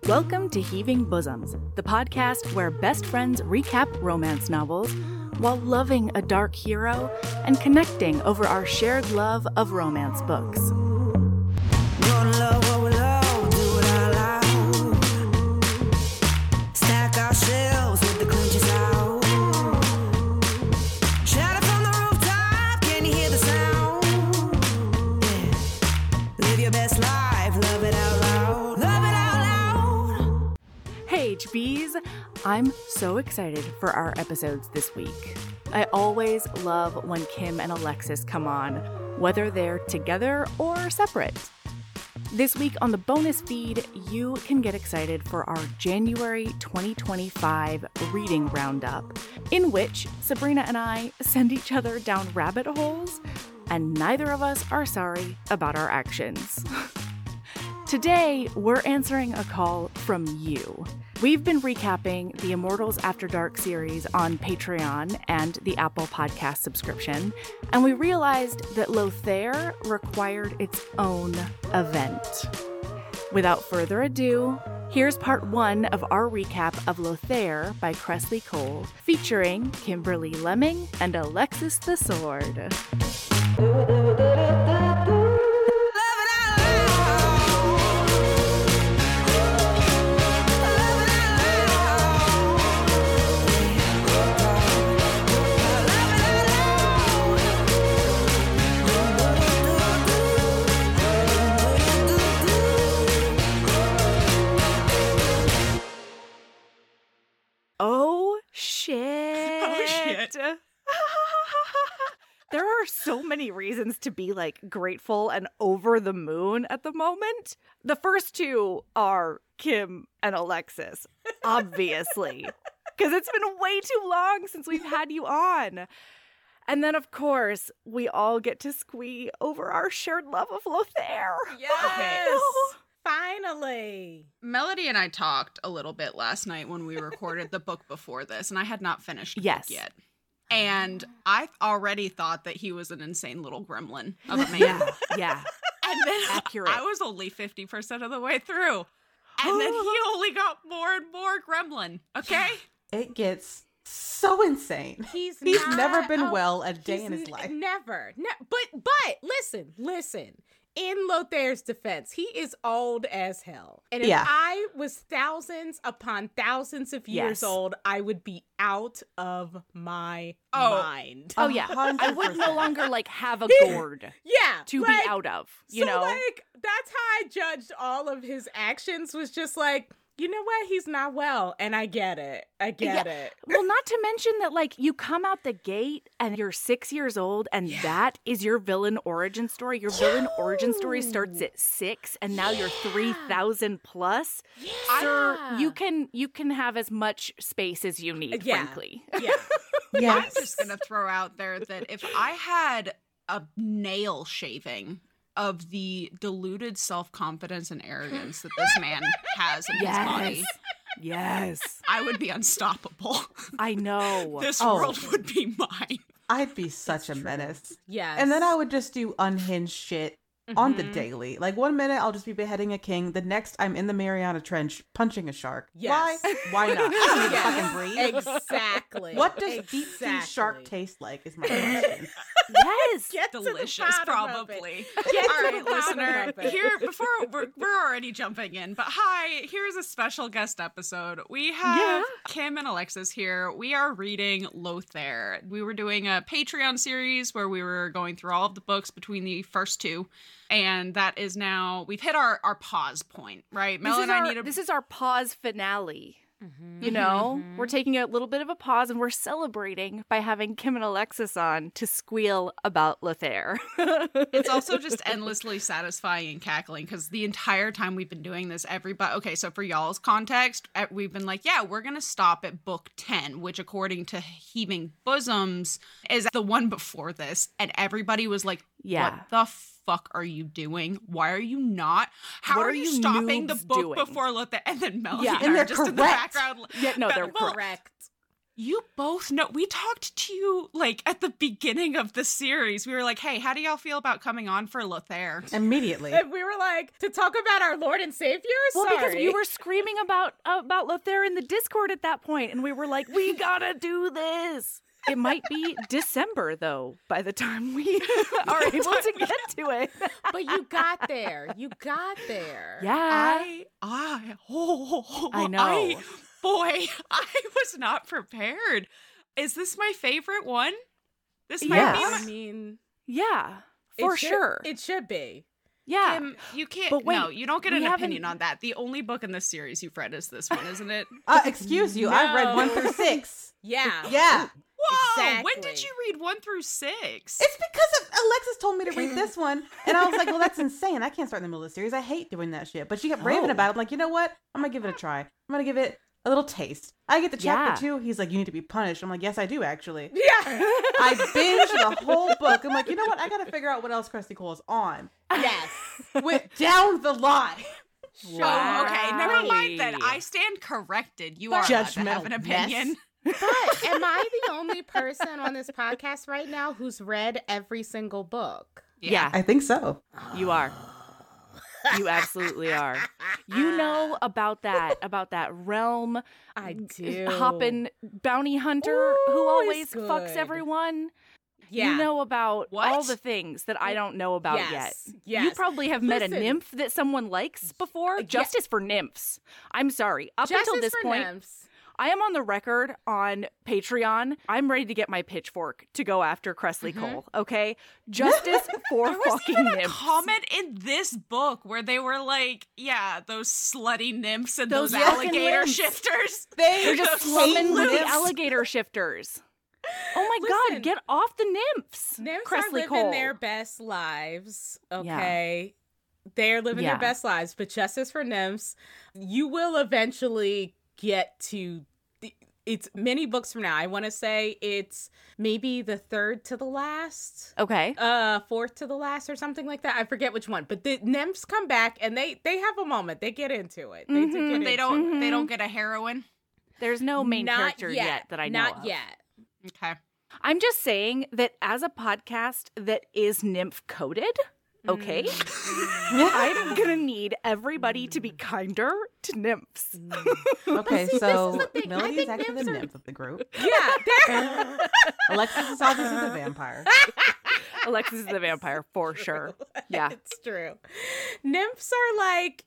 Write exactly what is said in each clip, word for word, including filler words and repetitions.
Welcome to Heaving Bosoms, the podcast where best friends recap romance novels while loving a dark hero and connecting over our shared love of romance books. H Bs, I'm so excited for our episodes this week. I always love when Kim and Alexis come on, whether they're together or separate. This week on the bonus feed, you can get excited for our January twenty twenty-five reading roundup, in which Sabrina and I send each other down rabbit holes, and neither of us are sorry about our actions. Today, we're answering a call from you. We've been recapping the Immortals After Dark series on Patreon and the Apple Podcast subscription, and we realized that Lothair required its own event. Without further ado, here's part one of our recap of Lothair by Kresley Cole, featuring Kimberly Lemming and Alexis the Sword. Oh, shit. Oh, shit. There are so many reasons to be, like, grateful and over the moon at the moment. The first two are Kim and Alexis, obviously, because it's been way too long since we've had you on. And then, of course, we all get to squee over our shared love of Lothair. Yes. Finally. Melody and I talked a little bit last night when we recorded the book before this, and I had not finished the Yes. book yet. And I already thought that he was an insane little gremlin of a man. Yeah, yeah. And then Accurate. I was only fifty percent of the way through. And then he only got more and more gremlin, okay? It gets so insane. He's He's not- never been oh, well a day he's in his n- life. Never. Ne- but, but, listen, listen. In Lothair's defense, he is old as hell. And if Yeah. I was thousands upon thousands of years Yes. old, I would be out of my Oh. mind. Oh, yeah. one I hundred would no percent. longer, like, have a gourd Yeah. to like, be out of, you so, know? like, that's how I judged all of his actions, was just like, you know what? He's not well. And I get it. I get Yeah. it. Well, not to mention that, like, you come out the gate and you're six years old, and that is your villain origin story. Your villain origin story starts at six, and now you're three thousand plus. Sir, you can you can have as much space as you need, Yeah. frankly. Yeah. I'm Yes. just going to throw out there that if I had a nail shaving of the deluded self-confidence and arrogance that this man has in his body, Yes. I would be unstoppable. I know. This Oh. world would be mine. I'd be such a menace. Yes. And then I would just do unhinged shit on the Mhm. daily. Like one minute I'll just be beheading a king. The next I'm in the Mariana Trench punching a shark. Yes. Why? Why not? I don't need to Yes. fucking breathe. Exactly. What does deep sea Exactly. shark taste like is my question. Yes. Get to the Delicious, bottom of it. probably. Get All to right, the bottom listener. of it. Here, before we're, we're already jumping in, but hi, here's a special guest episode. We have Yeah. Kim and Alexis here. We are reading Lothair. We were doing a Patreon series where we were going through all of the books between the first two, and that is now we've hit our our pause point, right? Mel This is, and I our, need a this is our pause finale. Mhm. You know, Mhm. we're taking a little bit of a pause and we're celebrating by having Kim and Alexis on to squeal about Lothair. It's also just endlessly satisfying and cackling because the entire time we've been doing this, everybody, okay, so for y'all's context, uh, we've been like, yeah, we're going to stop at book ten, which according to Heaving Bosoms is the one before this. And everybody was like, Yeah. what the fuck are you doing? Why are you not? How What are, are you you stopping the noobs book doing? before Lothair? And then Melody Yeah. and, And I are they're just in the correct. background. Yeah, no, But- they're well, correct. Correct. You both know. We talked to you like at the beginning of the series. We were like, hey, how do y'all feel about coming on for Lothair? Immediately. And we were like, to talk about our Lord and Savior? Well, Sorry. because we were screaming about about Lothair in the Discord at that point, and we were like, we gotta do this. It might be December, though, by the time we are able to get to it. But you got there. You got there. Yeah. I, I, oh, I know. I, boy, I was not prepared. Is this my favorite one? This might Yes. be I my... mean, Yeah, for it should- sure. It should be. yeah. Kim, you can't. But wait, no, you don't get we an haven't- opinion on that. The only book in this series you've read is this one, isn't it? Uh, excuse you. I've read one No. through six. Yeah. Yeah. Whoa! When did Exactly. you read one through six? It's because of Alexis told me to read this one, and I was like, well, that's insane. I can't start in the middle of the series. I hate doing that shit. But she kept raving Oh. about it. I'm like, you know what? I'm going to give it a try. I'm going to give it a little taste. I get to chapter Yeah. two. He's like, you need to be punished. I'm like, yes, I do, actually. Yeah. I binged the whole book. I'm like, you know what? I got to figure out what else Krusty Cole is on. Yes. Went down the line. Oh, okay, never mind then. Wow. I stand corrected. You But- are allowed to have Judgmental an opinion. mess. But am I the only person on this podcast right now who's read every single book? Yeah, I think so. you are. You absolutely are. You know about that, about that realm I do. hopping bounty hunter Ooh, who always it's fucks good. everyone. Yeah. You know about What? all the things that I don't know about Yes, yet. yes. You probably have met a Listen. nymph that someone likes before. Yeah. Justice for nymphs. I'm sorry. Up Justice until this for point, nymphs. I am on the record on Patreon. I'm ready to get my pitchfork to go after Cressley Cole. Okay, justice for There was fucking even a nymphs. comment in this book where they were like, "Yeah, those slutty nymphs and Those those, fucking alligator nymphs. shifters." They're just Those slumming the nymphs. alligator shifters. Oh my Listen, god, get off the nymphs. Nymphs are Cressley living Cole. their best lives, Yeah. okay? They're living Yeah. their best lives, but justice for nymphs, you will eventually get to the, it's many books from now. I want to say it's maybe the third to the last, Okay. uh, fourth to the last or something like that. I forget which one, but the nymphs come back and they they have a moment. They get into it. They do Mhm. get They into don't. it. They don't get a heroine. There's no main Not character yet. yet that I know Not of. yet. Okay. I'm just saying that as a podcast that is nymph coded, okay, Mm. I'm gonna need everybody to be kinder to nymphs. Okay, see, this so is the thing. I Melody is think actually the nymphs are- nymph of the group. Yeah, they're Alexis is obviously the vampire. Alexis is the vampire for sure. Yeah. It's true. Nymphs are like,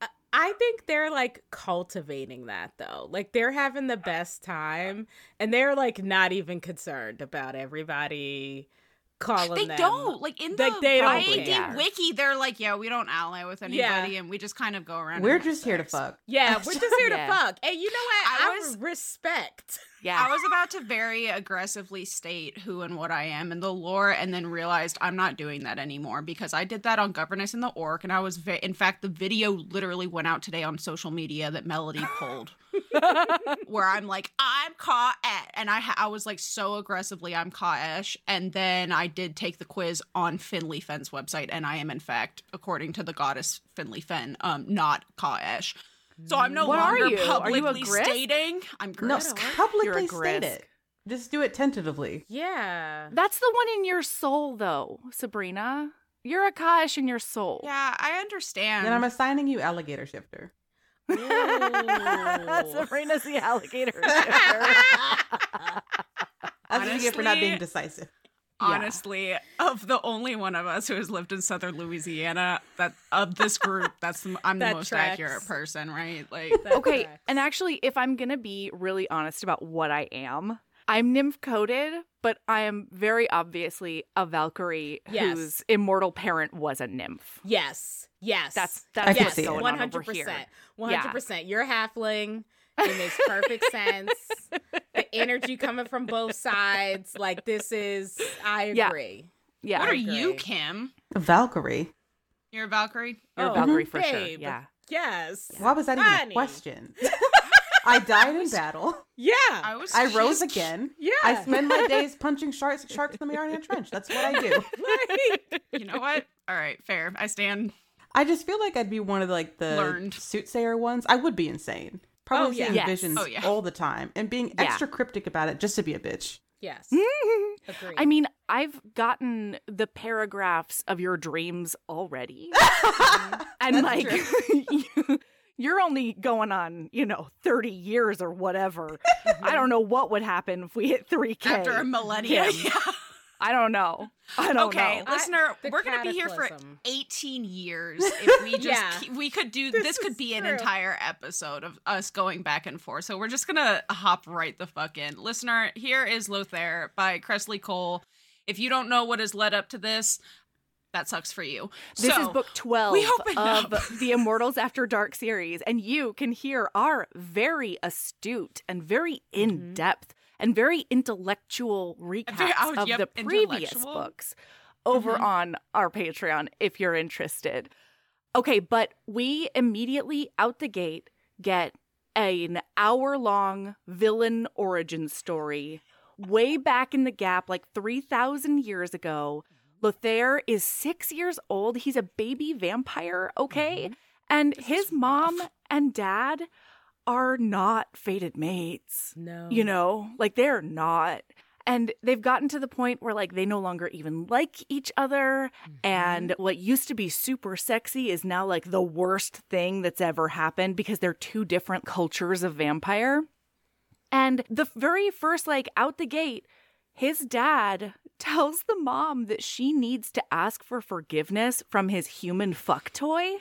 I think they're like cultivating that though. Like they're having the best time and they're like not even concerned about everybody calling They them. don't like in the Like, they don't I A D care. wiki. They're like, yeah, we don't ally with anybody, Yeah. and we just kind of go around. We're and have just here to sex. fuck. Yeah, we're just here Yeah. to fuck. And you know what? I I, was- respect. Yeah. I was about to very aggressively state who and what I am in the lore, and then realized I'm not doing that anymore because I did that on Governess and the Orc, and I was ve- in fact the video literally went out today on social media that Melody pulled, where I'm like I'm Ka-esh, and I ha- I was like so aggressively I'm Ka-esh, and then I did take the quiz on Finley Fenn's website, and I am in fact, according to the goddess Finley Fenn, um, not Ka-esh. So I'm no What are longer you? Are you a publicly Grisk? stating I'm No, Grisk. You're publicly a state Grisk. it. Just do it tentatively. Yeah. That's the one in your soul, though, Sabrina. You're a Kash in your soul. Yeah, I understand. Then I'm assigning you alligator shifter. Ooh. Sabrina's the alligator. That's what you get for not Honestly- being decisive. Honestly, of the only one of us who has lived in southern Louisiana, that of this group, that's the, I'm the That most tracks. accurate person, right? Like, That Okay, tracks. and actually, if I'm gonna be really honest about what I am, I'm nymph coded, but I am very obviously a Valkyrie Yes. whose immortal parent was a nymph. Yes. Yes. That's I that's can what's see it. going one on over hundred here. percent. one hundred percent. You're a halfling. It makes perfect sense. The energy coming from both sides. Like, this is, I Yeah. agree. Yeah, what are I you, agree. Kim? Valkyrie. You're a Valkyrie? you're a Oh, Valkyrie for sure. babe. Yeah, Yes. Why was that even Honey. a question? I died in battle. Yeah. I was. I rose just- again. yeah. I spend my days punching sharks, sharks in the Mariana Trench. That's what I do. Like, You know what? All right, fair. I stand. I just feel like I'd be one of the, like the Learned. soothsayer ones. I would be insane. Probably Oh, yeah. seeing Yes. visions Oh, yeah. all the time and being Yeah. extra cryptic about it just to be a bitch. Yes. Agreed. I mean, I've gotten the paragraphs of your dreams already. And That's like you, you're only going on, you know, thirty years or whatever. I don't know what would happen if we hit three K. After a millennia. Kim. Yeah. I don't know. I don't Okay, know. listener, the we're gonna be here for cataclysm. eighteen years if we just Yeah. keep- we could do This this, could is be an true. entire episode of us going back and forth. So we're just gonna hop right the fuck in. Listener, here is Lothair by Cressley Cole. If you don't know what has led up to this, that sucks for you. This So, is book twelve we open of up. the Immortals After Dark series, and you can hear our very astute and very in-depth and very intellectual recaps Very- oh, of yep, the previous intellectual. books over Mhm. on our Patreon if you're interested. Okay, but we immediately out the gate get an hour-long villain origin story way back in the gap, like three thousand years ago. Lothair is six years old. He's a baby vampire, okay? And his mom and dad are not fated mates. no. You know, like they're not. And they've gotten to the point where like they no longer even like each other. And what used to be super sexy is now like the worst thing that's ever happened because they're two different cultures of vampire. And the very first, like out the gate, his dad tells the mom that she needs to ask for forgiveness from his human fuck toy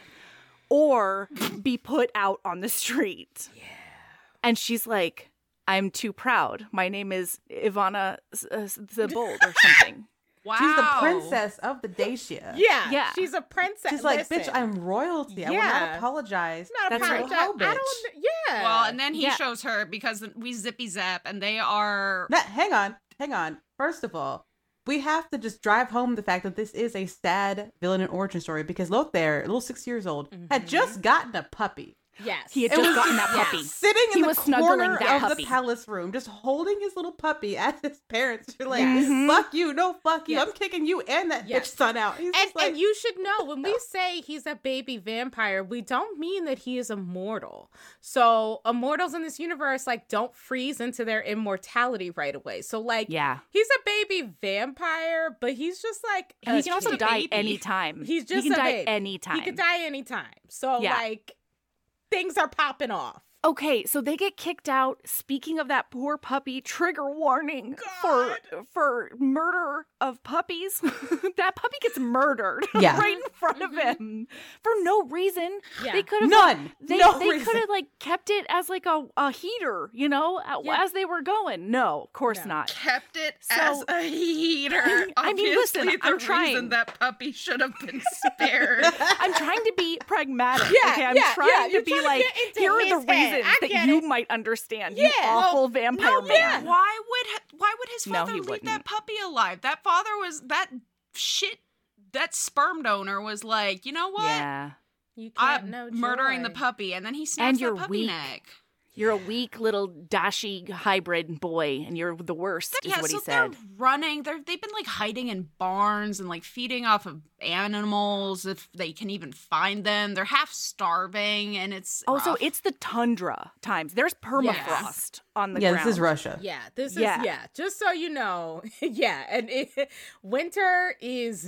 or be put out on the street. Yeah. And she's like, I'm too proud. My name is Ivana S- uh, Zabold or something. Wow. She's the princess of the Dacia. Yeah. Yeah. She's a princess. She's like, Listen, bitch, I'm royalty. I will Yeah. not apologize. not That's right. apologize. Hoe I bitch. don't. Yeah. Well, and then he Yeah. shows her because we zippy zap and they are Now, hang on, hang on. First of all, we have to just drive home the fact that this is a sad villain and origin story because Lothair, a little six years old, had just gotten a puppy. yes. He had It just was gotten just- that puppy. Sitting in He the was snuggling corner that of puppy. the palace room, just holding his little puppy as his parents are like, Mhm. fuck you, no fuck you. Yes. I'm kicking you and that Yes. bitch son out. He's And, just like, and you should know when we say he's a baby vampire, we don't mean that he is immortal. So immortals in this universe like don't freeze into their immortality right away. So like Yeah. he's a baby vampire, but he's just like And he a can also kid. die baby. anytime. He's just he can a die baby. anytime. He could die anytime. So Yeah. like things are popping off. Okay, so they get kicked out. Speaking of that poor puppy, trigger warning for for murder of puppies. That puppy gets murdered Yeah. right in front of him for no reason. Yeah. They could have none. They no they reason. could have like kept it as like a, a heater, you know, a- Yeah. as they were going. No, of course No. not. kept it So- as a heater. I mean, listen, Obviously, the I'm reason trying. that puppy should have been spared. I'm trying to be pragmatic. Yeah, okay, I'm yeah, trying yeah, to you're be trying to like, get into here are his the head. reasons I that get you it. might understand. Yeah. You awful Well, vampire no, man. yeah. Why would why would his No, father he leave wouldn't. that puppy alive? That father was that shit. That sperm donor was like, you know what? Yeah. You can't I'm know murdering the joy. puppy, and then he snaps And that you're puppy weak. neck. You're a weak little dashy hybrid boy, and you're the worst, is Yeah, what so he said. they're running. They're they've been like hiding in barns and like feeding off of animals if they can even find them. They're half starving, and it's Also, rough. it's the tundra times. There's permafrost on the yeah, ground. this is Russia. Yeah, this is Yeah. yeah. Just so you know, yeah, and it, winter is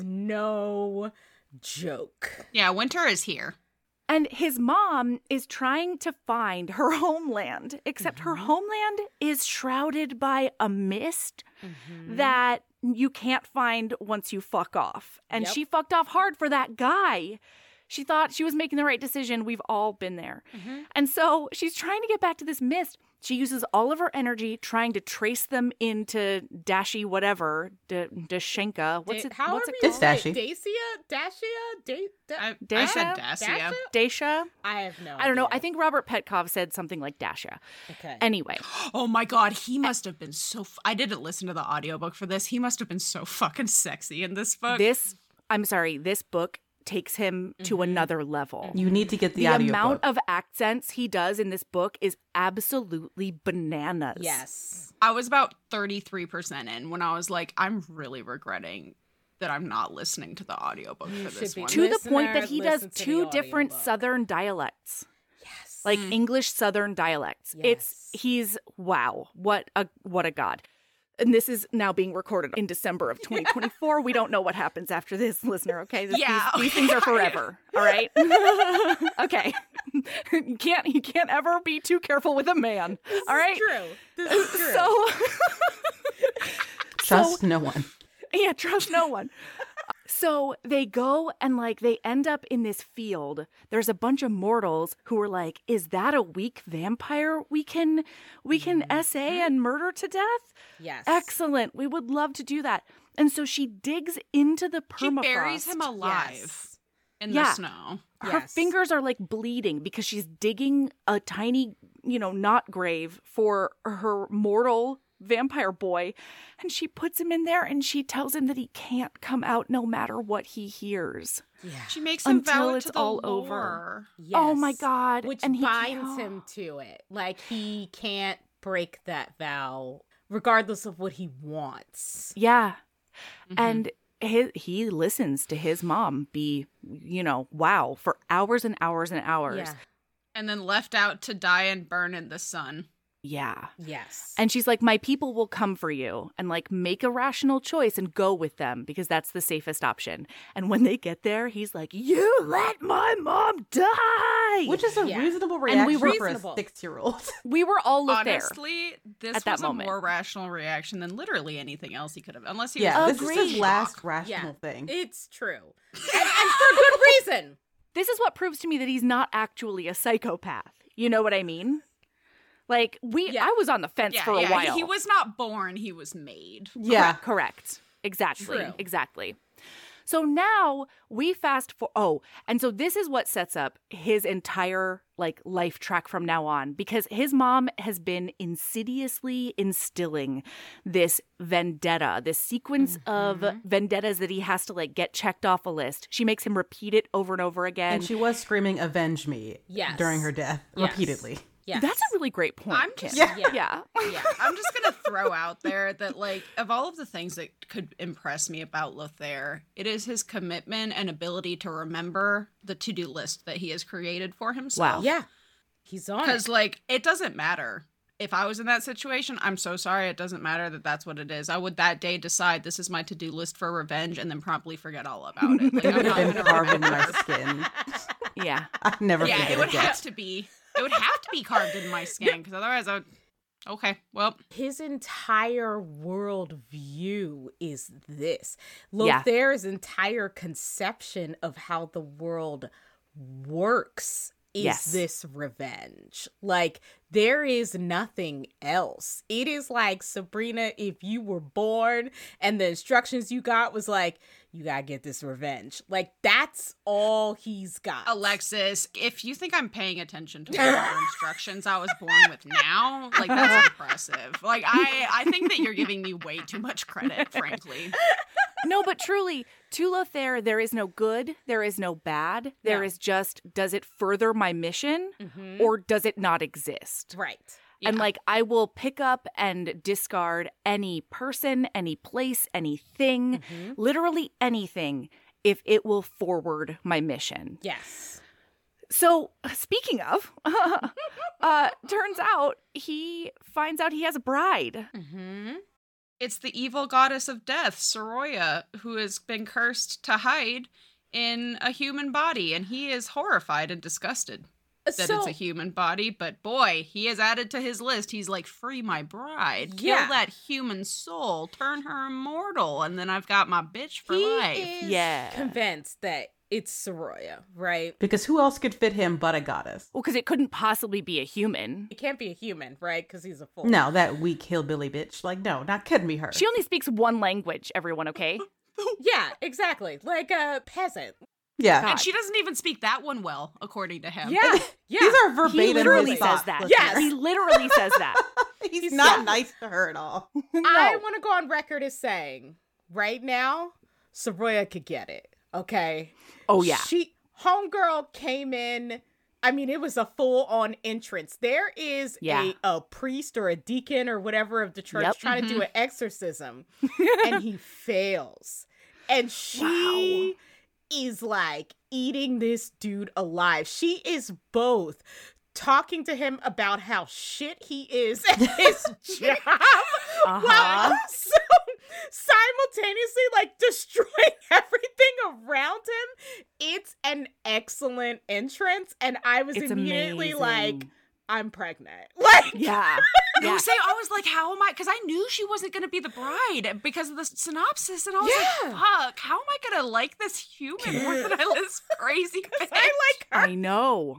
no joke. yeah. Winter is here. And his mom is trying to find her homeland, except her homeland is shrouded by a mist that you can't find once you fuck off. And Yep. she fucked off hard for that guy. She thought she was making the right decision. We've all been there. And so she's trying to get back to this mist. She uses all of her energy trying to trace them into Dashi whatever, D- Dashenka. What's Da- it? However What's it you It's called? say it, Dacia. Dacia, Dacia, da- da- I, I Dacia? said Dacia. Dacia? Dacia? I have no. I don't know. I idea. think Robert Petkov said something like Dasha. Okay. Anyway, Oh my god, he must have been so. F- I didn't listen to the audiobook for this. He must have been so fucking sexy in this book. this, I'm sorry, this book takes him to another level. You need to get the, The audio amount book. of accents he does in this book is absolutely bananas. Yes. I was about thirty-three percent in when I was like, I'm really regretting that I'm not listening to the audiobook You for should this be one. To the point that Listener, he does listen to the two different audiobook. southern dialects. Yes. like English Southern dialects. Yes. It's he's wow, what a what a god. And this is now being recorded in December of twenty twenty-four. We don't know what happens after this, listener, okay? This, Yeah, these, these okay. things are forever, all right? Okay. You can't you can't ever be too careful with a man, all right? True. This is true. So Trust so, no one. yeah, trust no one. So they go and like they end up in this field. There's a bunch of mortals who are like, "Is that a weak vampire we can we can S A and murder to death?" Yes. Excellent. We would love to do that. And so she digs into the She permafrost. buries him alive Yes. in Yeah. the snow. Her Yes. fingers are like bleeding because she's digging a tiny, you know, knot grave for her mortal vampire boy, and she puts him in there and she tells him that he can't come out no matter what he hears. Yeah. She makes him Until vow it it's to the all lore. over. Yes. Oh my God. Which And he binds can't- him to it. Like he can't break that vow regardless of what he wants. Yeah. Mhm. And his, he listens to his mom be, you know, wow, for hours and hours and hours. Yeah. And then left out to die and burn in the sun. Yeah. Yes. And she's like, my people will come for you, and like make a rational choice and go with them because that's the safest option. And when they get there, he's like, you let my mom die. Which is a Yeah. reasonable And reaction we were- for a Reasonable. six-year-old. we were all looked there. Honestly, this at that was a moment. more rational reaction than literally anything else he could have. Unless he Yeah, was this Agreed. is his last yeah. rational thing. It's true. and, and for good reason. This is what proves to me that he's not actually a psychopath. You know what I mean? Like, we, Yeah. I was on the fence yeah, for a yeah, while. He was not born, he was made. Yeah. Correct. correct. Exactly. True. Exactly. So now we fast for oh, and so this is what sets up his entire like life track from now on, because his mom has been insidiously instilling this vendetta, this sequence of vendettas that he has to like get checked off a list. She makes him repeat it over and over again. And she was screaming, "Avenge me!" Yes. during her death Yes. repeatedly. Yes. That's a really great point. I'm Kim. just- Yeah. Yeah. yeah. Yeah. I'm just gonna throw out there that, like, of all of the things that could impress me about Lothair, it is his commitment and ability to remember the to-do list that he has created for himself. Wow. Yeah. He's on Because, it. like, it doesn't matter. If I was in that situation, I'm so sorry. It doesn't matter that that's what it is. I would that day decide this is my to-do list for revenge and then promptly forget all about it. Like, It I'm would not have been gonna carved in remember. my skin. Yeah. I'd never Yeah, forget it would again. have to be. It would have to be carved in my skin because otherwise I would. Okay, well, His entire world view is this. Yeah. Lothair's entire conception of how the world works is Yes. this revenge. Like, there is nothing else. It is like, Sabrina, if you were born and the instructions you got was like, you gotta get this revenge. Like, that's all he's got. Alexis, if you think I'm paying attention to whatever instructions I was born with now, like that's impressive. Like I, I think that you're giving me way too much credit, frankly. No, but truly, to Lothair, there is no good, there is no bad. There No. is just, does it further my mission Mhm. or does it not exist? Right. And Yeah. like, I will pick up and discard any person, any place, anything, Mhm. literally anything, if it will forward my mission. Yes. So, speaking of, uh, turns out he finds out he has a bride. Mm-hmm. It's the evil goddess of death, Soroya, who has been cursed to hide in a human body, and he is horrified and disgusted that So, it's a human body. But boy, he has added to his list. He's like, free my bride, kill Yeah. that human soul, turn her immortal, and then I've got my bitch for he life. is Yeah. convinced that it's Soroya, right? Because who else could fit him but a goddess? Well, because it couldn't possibly be a human. It can't be a human, right? Because he's a fool. No, that weak hillbilly bitch. Like, no, not couldn't be her. She only speaks one language, everyone, okay? Yeah, exactly. Like a peasant. yeah. God. And she doesn't even speak that one well, according to him. Yeah, yeah. These are He verbatim literally his says thoughts, that. listeners. Yes. He literally says that. He's, He's not not- nice to her at all. I want to go on record as saying, right now, Soroya could get it. Okay. Oh, yeah. She homegirl came in. I mean, it was a full on entrance. There is Yeah. a, a priest or a deacon or whatever of the church Yep. trying to do an exorcism, and he fails. And she is like eating this dude alive. She is both talking to him about how shit he is at his job, Uh-huh. while also simultaneously like destroying everything around him. It's an excellent entrance, and I was It's immediately amazing. like, I'm pregnant. Like, Yeah. No, Yeah. say I was like, how am I? Because I knew she wasn't going to be the bride because of the synopsis, and I was Yeah. like, fuck, how am I going to like this human more than I like this crazy bitch? I like her. I know.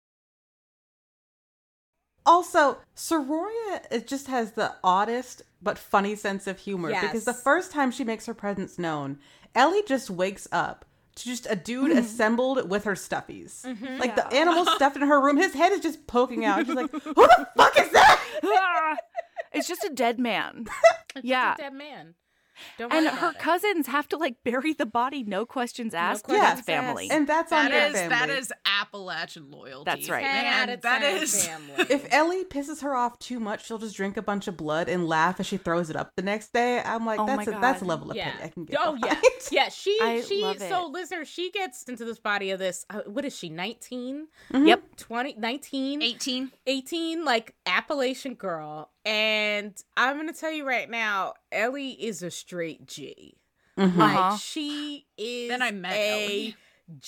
Also, Sororia, it just has the oddest but funny sense of humor because the Yes. first time she makes her presence known, Ellie just wakes up to just a dude assembled with her stuffies. Like the animal stuffed in her room, his head is just poking out. She's like, who the fuck is that? Ah, it's just a dead man. It's Yeah. just a dead man. Don't And worry her about it. cousins have to like bury the body, no questions asked. questions That's asked. family. And that's on That their is family. that is Appalachian loyalty. That's right. ten Man, out of that ten is. family. If Ellie pisses her off too much, she'll just drink a bunch of blood and laugh as she throws it up the next day. I'm like, Oh that's my a, that's a God. level of Yeah. pity I can get. Oh yeah, behind. yeah. She I she love so it. listener, she gets into this body of this. Uh, what is she? nineteen, Yep. twenty, nineteen, eighteen. eighteen, like Appalachian girl. And I'm gonna tell you right now, Ellie is a straight G. Mhm. Like Uh-huh. she is Then I met a Ellie.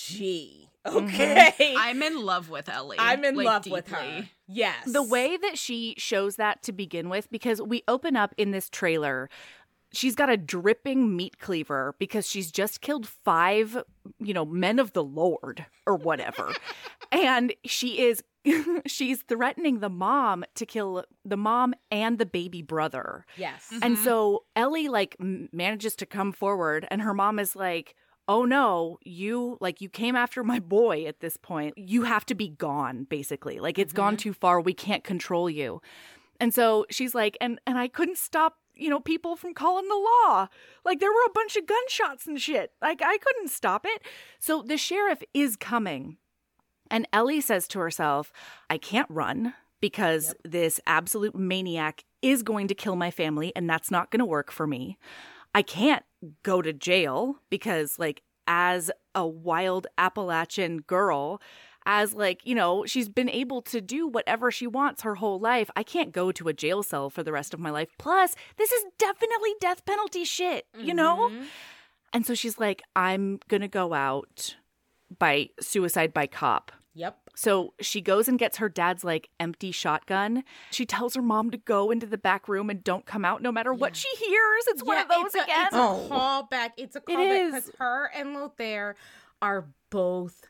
G. Okay, I'm in love with Ellie. I'm in like, love with her. deeply. Yes, The way that she shows that to begin with, because we open up in this trailer, she's got a dripping meat cleaver because she's just killed five, you know, men of the Lord or whatever. And she is, she's threatening the mom to kill the mom and the baby brother. yes, And Mhm. so Ellie like m- manages to come forward and her mom is like, oh no, you like you came after my boy at this point. You have to be gone, basically. Like it's gone too far. We can't control you. And so she's like, and and I couldn't stop, you know, people from calling the law. Like there were a bunch of gunshots and shit. Like I couldn't stop it. So the sheriff is coming. And Ellie says to herself, I can't run because this absolute maniac is going to kill my family and that's not going to work for me. I can't go to jail because, like, as a wild Appalachian girl, as, like, you know, she's been able to do whatever she wants her whole life. I can't go to a jail cell for the rest of my life. Plus, this is definitely death penalty shit, you know? Mhm. And so she's like, I'm going to go out by suicide by cop. Yep. So she goes and gets her dad's like empty shotgun. She tells her mom to go into the back room and don't come out no matter what she hears. It's one Yeah, of those it's a, again. It's a Oh. callback. It's a callback is. because her and Lothair are both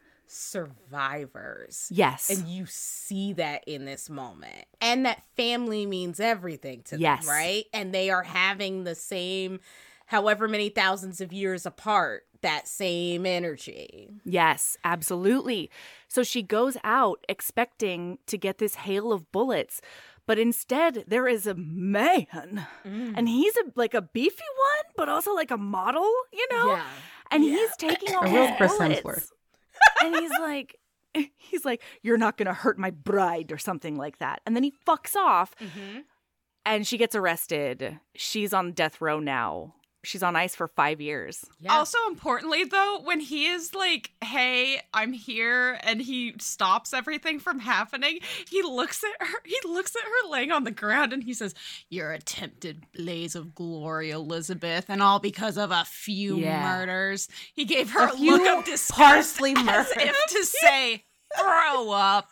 survivors. Yes. And you see that in this moment. And that family means everything to Yes. them, right? And they are having the same, however many thousands of years apart, that same energy. Yes, absolutely. So she goes out expecting to get this hail of bullets, but instead there is a man. And he's a like a beefy one, but also like a model, you know? Yeah. And Yeah. he's taking all A real his Chris bullets. Hemsworth. And he's like, he's like, you're not going to hurt my bride or something like that. And then he fucks off Mhm. and she gets arrested. She's on death row now. She's on ice for five years. Yeah. Also, importantly, though, when he is like, hey, I'm here, and he stops everything from happening, he looks at her, he looks at her laying on the ground, and he says, you're a tempted blaze of glory, Elizabeth, and all because of a few Yeah. murders. He gave her A a, few look of disgust parsley as murders. if to say, grow up.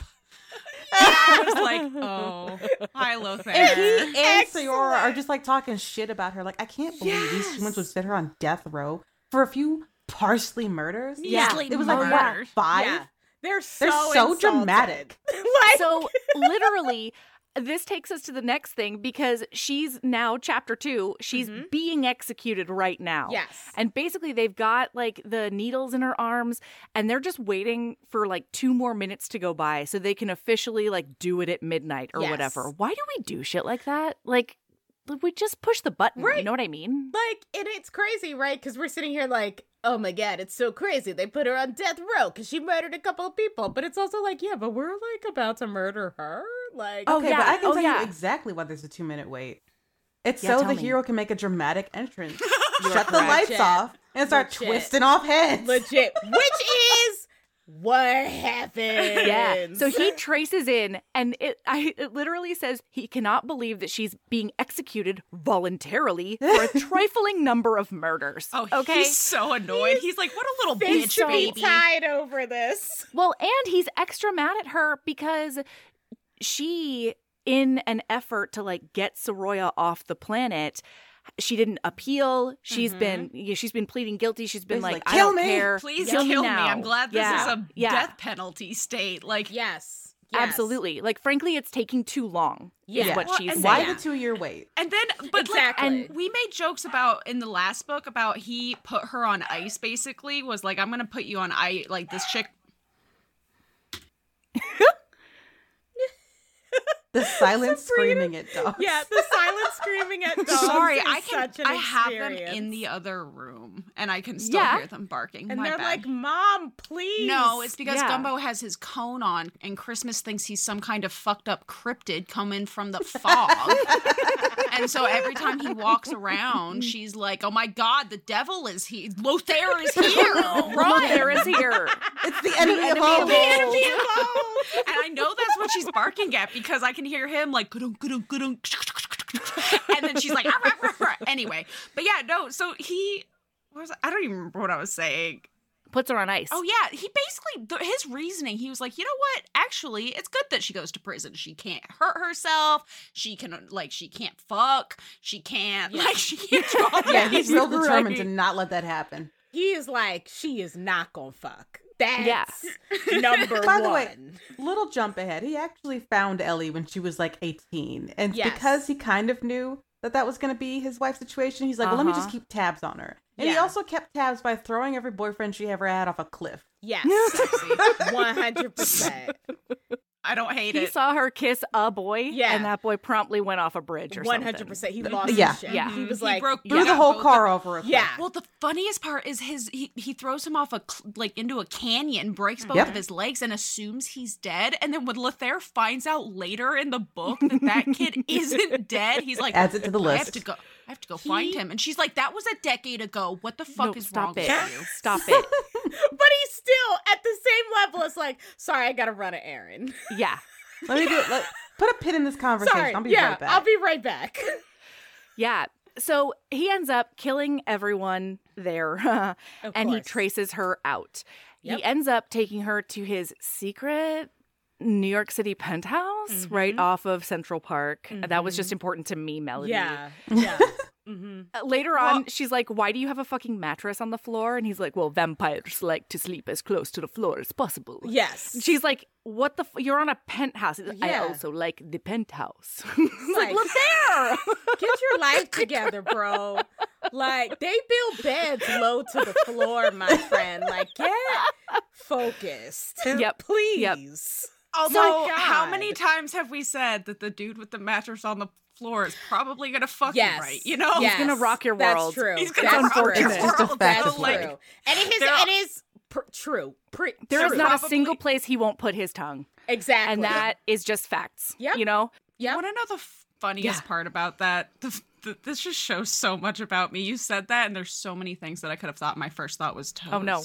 I was like, oh, hi, Lothair. And he and Excellent. Sayora are just like talking shit about her. Like, I can't believe these humans would set her on death row for a few parsley murders. Yeah. Easily It was like, what, murdered. five? Yeah. They're so, They're so insulted. dramatic. like, So literally, this takes us to the next thing because she's now chapter two. She's Mhm. being executed right now. yes. And basically, they've got like the needles in her arms and they're just waiting for like two more minutes to go by so they can officially like do it at midnight or Yes. whatever. Why do we do shit like that? Like, we just push the button. You Right. know what I mean? Like, and it's crazy, right? Because we're sitting here like, oh my God, it's so crazy. They put her on death row because she murdered a couple of people. But it's also like, yeah, but we're like about to murder her. Like, Oh, Okay, yeah. but I can Oh, tell yeah. you exactly why there's a two minute wait. It's Yeah, so tell the me. hero can make a dramatic entrance, You're shut the correct. lights Legit. off, and start Legit. twisting off heads. legit, which is what happened? Yeah. So he traces in, and it, I, it literally says he cannot believe that she's being executed voluntarily for a trifling number of murders. Oh, okay. He's so annoyed. He's, he's like, what a little Things bitch, should be baby. tied over this. Well, and he's extra mad at her because she, in an effort to like get Soroya off the planet, she didn't appeal. She's Mhm. been yeah, she's been pleading guilty. She's been He's like, like, I "Kill don't me. care. Please kill, kill, me me. now." I'm glad this yeah. is a yeah. death penalty state. Like, Yes. yes. Absolutely. Like, frankly, it's taking too long. Is Yeah. what Well, she's and Why saying. the two-year wait? and then, but Exactly. like, and we made jokes about in the last book about he put her on ice. Basically, was like, I'm gonna put you on ice. Like this chick. The silent screaming at dogs. Yeah, the silent screaming at dogs. Sorry, is I can. Such an I have them experience. in the other room, and I can still Yeah. hear them barking. And My they're bad. like, "Mom, please." No, it's because Yeah. Gumbo has his cone on, and Christmas thinks he's some kind of fucked up cryptid coming from the fog. And so every time he walks around, she's like, "Oh my God, the devil is here! Lothair is here! Run!" There is here. It's the enemy, of enemy all. of The all. enemy of all. And I know that's what she's barking at because I can hear him like, "Gudung, gudung, gudung." And then she's like, "Arr, arr, arr, arr." Anyway, but yeah, no. So he what was I don't even remember what I was saying. Puts her on ice. Oh yeah, he basically th- his reasoning. He was like, you know what? Actually, it's good that she goes to prison. She can't hurt herself. She can like she can't fuck. She can't Yeah. like she can't draw. Yeah, he's real Right. determined to not let that happen. He is like, she is not gonna fuck. That's Yeah. number By one. the way, little jump ahead. He actually found Ellie when she was like eighteen. And Yes. because he kind of knew that that was going to be his wife's situation, he's like, well, let me just Uh-huh. keep tabs on her. And he Yeah. also kept tabs by throwing every boyfriend she ever had off a cliff. Yes, one hundred percent. I don't hate He it. saw her kiss a boy, Yeah. and that boy promptly went off a bridge or One something. hundred percent. He lost Yeah. his shit. Yeah. He was He like, broke- Threw Yeah. the whole both car over a cliff. yeah. Well, the funniest part is his he, he throws him off a cl- like into a canyon, breaks both Yep. of his legs, and assumes he's dead. And then when Lothair finds out later in the book that that kid isn't dead, he's like, Adds it to the I have list. to go. I have to go find He- him. And she's like, that was a decade ago. What the fuck Nope, is stop wrong it. with you? Stop it. But he's still at the same level. It's like, sorry, I gotta run an errand. Yeah. Let me do it. Let, put a pin in this conversation. Sorry. I'll be yeah, right back. I'll be right back. Yeah. So he ends up killing everyone there Of and he course. traces her out. Yep. He ends up taking her to his secret New York City penthouse right Mhm. off of Central Park. That was Mhm. just important to me, Melody. Yeah. Yeah. hmm Uh, Later on, Well- she's like, why do you have a fucking mattress on the floor? And he's like, well, vampires like to sleep as close to the floor as possible. Yes. And she's like, what the f- you're on a penthouse. He's like, I Yeah. also like the penthouse. It's like, Like- look there. Get your life together, bro. Like, they build beds low to the floor, my friend. Like, get focused. Yep. Please. Although, Oh my how God. many times have we said that the dude with the mattress on the floor is probably gonna fuck Yes. you right? You know? Yes. gonna rock your world. That's true. He's gonna That's rock true. your It's just a world. fact That's of life. true. And it is, There are- it is pr- true. Pre- There is true. not a Probably- single place he won't put his tongue. Exactly. And that is just facts. Yep. You know? You Yep. want to know the funniest Yeah. part about that? The, the, this just shows so much about me. You said that, and there's so many things that I could have thought. My first thought was toes. Oh, no.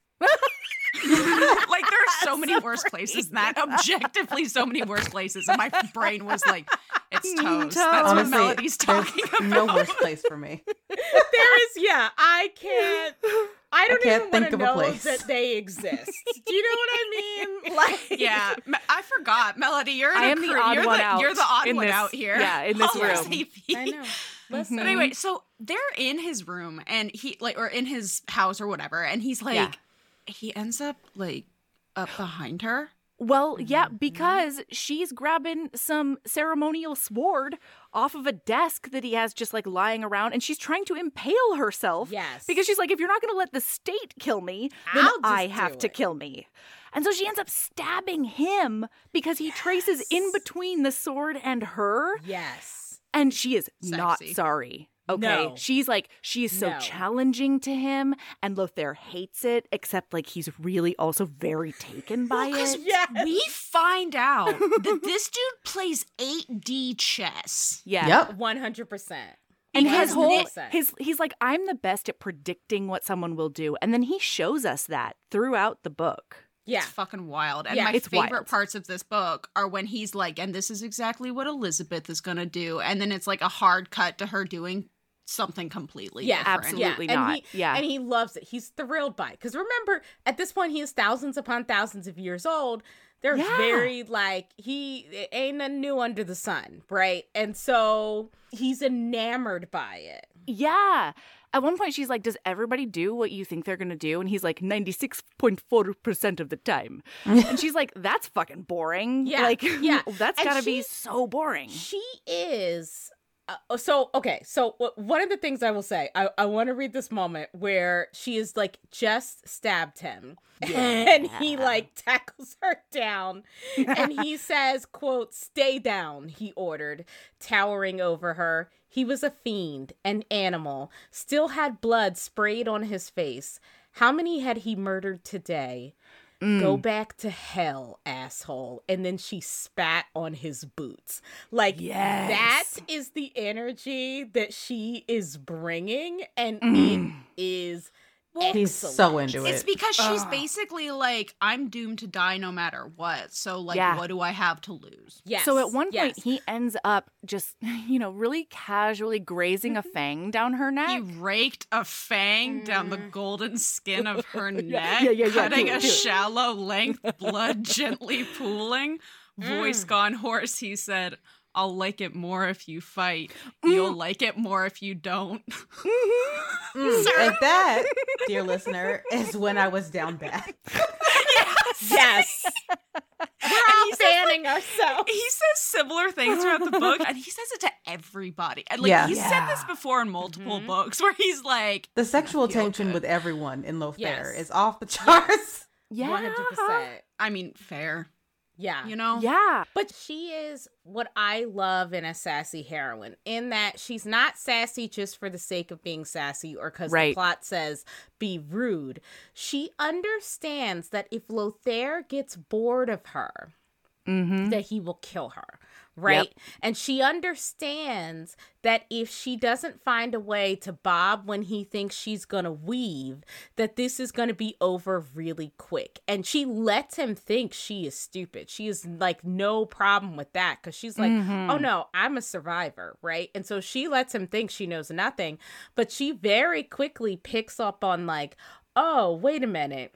Like, there are so many worse places than that. Objectively, so many worse places. And my brain was like, it's toes. Toes. That's Honestly, what Melody's there's talking about. no worse place for me. There is, yeah, I can't, I don't can't even think want of to a know place. that they exist. Do you know what I mean? Like, Yeah, Me- I forgot. Melody, you're in I a am the crew. odd you're one the, out You're the odd in one this- out here. yeah, in this Oh, room. S A P. I know. Listen. But anyway, so they're in his room and he like or in his house or whatever, and he's like Yeah. he ends up like up behind her. Well, yeah, Mm-hmm. because she's grabbing some ceremonial sword off of a desk that he has just like lying around, and she's trying to impale herself. Yes. Because she's like, if you're not going to let the state kill me, then I'll just I do have to it. kill me. And so she ends up stabbing him because he traces in Yes. between the sword and her, Yes. and she is not Sexy. sorry. Okay. No. She's like, she is so No. challenging to him, and Lothair hates it, except like he's really also very taken by Because it. Yes. we find out that this dude plays eight D chess. Yeah. Yep. one hundred percent. And Because his whole Nick- his he's like, I'm the best at predicting what someone will do. And then he shows us that throughout the book. Yeah. It's fucking wild. And Yeah, my it's favorite wild. parts of this book are when he's like, and this is exactly what Elizabeth is going to do. And then it's like a hard cut to her doing something completely Yeah, different. absolutely And not. he, Yeah. And he loves it. He's thrilled by it. Because remember, at this point, he is thousands upon thousands of years old. They're Yeah. very, like, he it ain't nothing new under the sun, right? And so he's enamored by it. Yeah. At one point, she's like, does everybody do what you think they're going to do? And he's like, ninety-six point four percent of the time. And she's like, that's fucking boring. Yeah, Like, yeah. that's And got to be she's- so boring. She is. Uh, so, okay. So, w- one of the things I will say, I, I want to read this moment where she is like just stabbed him. And he like tackles her down. And he says, quote, "Stay down," he ordered, towering over her. He was a fiend, an animal, still had blood sprayed on his face. How many had he murdered today? Go back to hell, asshole. And then she spat on his boots. Like, Yes. that is the energy that she is bringing. And Mm. it is Well, He's excellent. so into It's it. because she's Ugh. basically like, I'm doomed to die no matter what. So, like, Yeah. what do I have to lose? Yes. So at one point, yes. he ends up just, you know, really casually grazing a fang down her neck. He raked a fang down the golden skin of her neck, yeah, yeah, yeah, cutting do it, a do it. shallow length, blood gently pooling. Voice gone hoarse, he said, "I'll like it more if you fight. You'll like it more if you don't." Mm, and that, dear listener, is when I was down bad. Yes. We're all fanning ourselves. He says similar things throughout the book, and he says it to everybody. And like Yeah. he's said this before in multiple books, where he's like, The sexual feel tension good. with everyone in Lothair Yes. is off the charts. Yeah. one hundred percent. I mean, fair, Yeah. you know? Yeah. But she is what I love in a sassy heroine, in that she's not sassy just for the sake of being sassy or because the Right. plot says be rude. She understands that if Lothair gets bored of her, Mm-hmm. that he will kill her, right? Yep. And she understands that if she doesn't find a way to bob when he thinks she's going to weave, that this is going to be over really quick. And she lets him think she is stupid. She is like no problem with that, because she's like, Mhm. oh no, I'm a survivor, right? And so she lets him think she knows nothing, but she very quickly picks up on like, oh, wait a minute.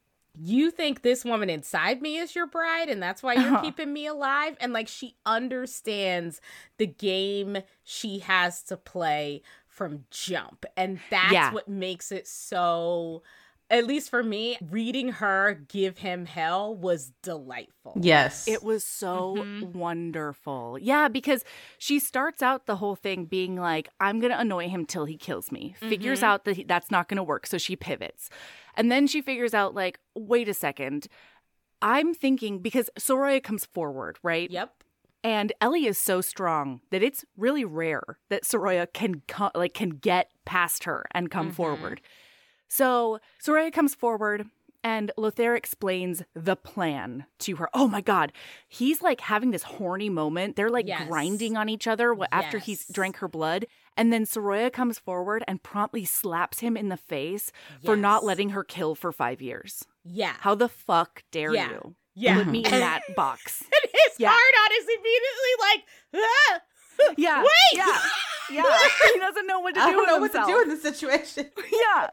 You think this woman inside me is your bride, and that's why you're Uh-huh. keeping me alive? And like, she understands the game she has to play from jump. And that's Yeah. what makes it so, at least for me, reading her give him hell was delightful. Yes. It was so Mhm. wonderful. Yeah, because she starts out the whole thing being like, I'm going to annoy him till he kills me. Figures Mhm. out that he, that's not going to work, so she pivots. And then she figures out, like, wait a second. I'm thinking, because Soraya comes forward, right? Yep. And Ellie is so strong that it's really rare that Soraya can co- like can get past her and come Mhm. forward. So Soraya comes forward and Lothair explains the plan to her. Oh my God. He's like having this horny moment. They're like Yes. grinding on each other wh- after he's Yes. drank her blood. And then Soraya comes forward and promptly slaps him in the face for not Yes. letting her kill for five years. Yeah. How the fuck dare Yeah. you Yeah. put me in that box? And his Yeah. heart on is immediately like, ah! Yeah. Wait! Yeah. Yeah. He doesn't know what to do I don't with know what himself. to do in this situation. Yeah.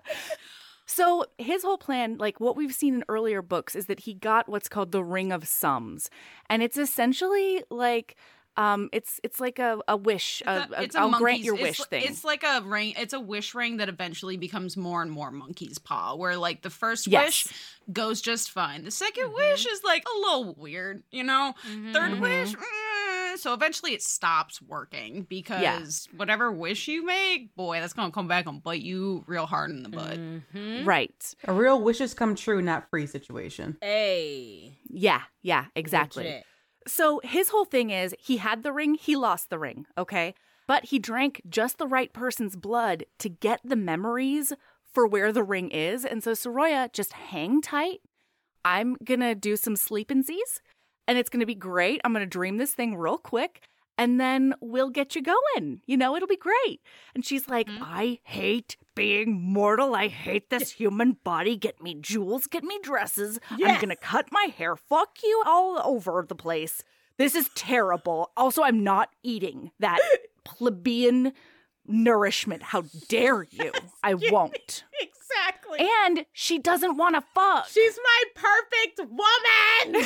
So his whole plan, like what we've seen in earlier books, is that he got what's called the Ring of Sums. And it's essentially like um it's it's like a, a wish, a, It's a- a- it's a I'll grant monkey's- your it's wish li- thing. It's like a ring. It's a wish ring that eventually becomes more and more monkey's paw. Where like the first Yes. wish goes just fine. The 2nd Mhm. wish is like a little weird, you know. Third Mhm. wish, mm, so eventually it stops working because whatever wish you make, boy, that's gonna come back and bite you real hard in the butt. Mhm. Right. A real wishes come true, not free situation. Hey. Yeah. Yeah. Exactly. Legit. So his whole thing is he had the ring, he lost the ring, okay? But he drank just the right person's blood to get the memories for where the ring is. And so Soraya, just hang tight. I'm going to do some sleepinsies and it's going to be great. I'm going to dream this thing real quick. and then we'll get you going. You know, it'll be great. And she's like, mm-hmm. I hate being mortal. I hate this human body. Get me jewels, get me dresses. Yes. I'm going to cut my hair. Fuck you all over the place. This is terrible. Also, I'm not eating that plebeian nourishment. How dare you? I won't. Exactly. And she doesn't want to fuck. She's my perfect woman.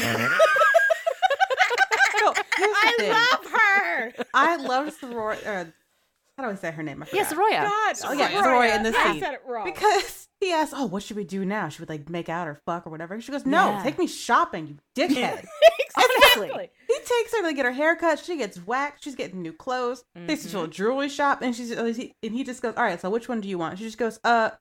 No, I thing. love her. I love Soraya. Uh, how do I say her name? I yeah, Soraya. God, oh yeah, Soraya in this I scene. said it wrong. Because he asked, "Oh, what should we do now? Should we like make out or fuck or whatever?" She goes, "No, yeah. take me shopping, you dickhead." Exactly. He takes her to get her hair cut. She gets whacked. She's getting new clothes. Mm-hmm. Takes her to a jewelry shop, and she's and he just goes, "All right, so which one do you want?" She just goes, "Uh,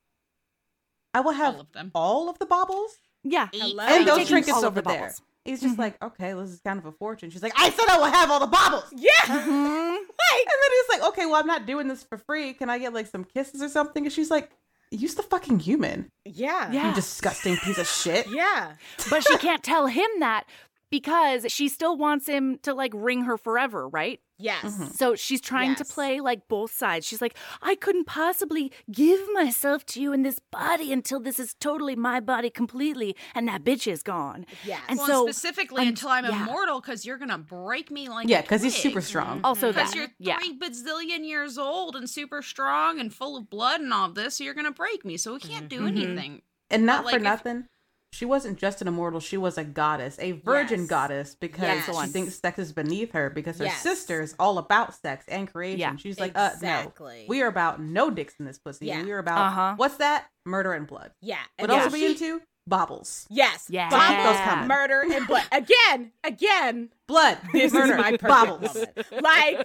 I will have all of them, all of the baubles." Yeah, and those trinkets over the there. He's just mm-hmm. like, okay, well, this is kind of a fortune. She's like, I said I will have all the baubles. Yeah. Mm-hmm. Like, and then he's like, okay, well, I'm not doing this for free. Can I get like some kisses or something? And she's like, use the fucking human. Yeah. yeah. You disgusting piece of shit. Yeah. But she can't tell him that because she still wants him to like ring her forever, right? Yes. Mm-hmm. So she's trying yes. to play like both sides. She's like, I couldn't possibly give myself to you in this body until this is totally my body completely, and that bitch is gone. Yes. And well, so specifically um, until I'm yeah. immortal, because you're gonna break me like yeah, because he's super strong. Mm-hmm. Also, because that you're yeah. three bazillion years old and super strong and full of blood and all this, so you're gonna break me. So we can't do mm-hmm. anything. And not but, for like, nothing. If- She wasn't just an immortal, she was a goddess, a virgin yes. goddess, because yes. she thinks sex is beneath her, because her yes. sister is all about sex and creation. Yeah. She's like, exactly. uh, no, we are about no dicks in this pussy. Yeah. We are about, uh-huh. what's that? Murder and blood. Yeah. What and else yeah. are we into? Baubles. Yes. Yeah. Baubles, Those coming. murder, and blood. Again, again. Blood. This murder, is my perfect baubles. woman. Like,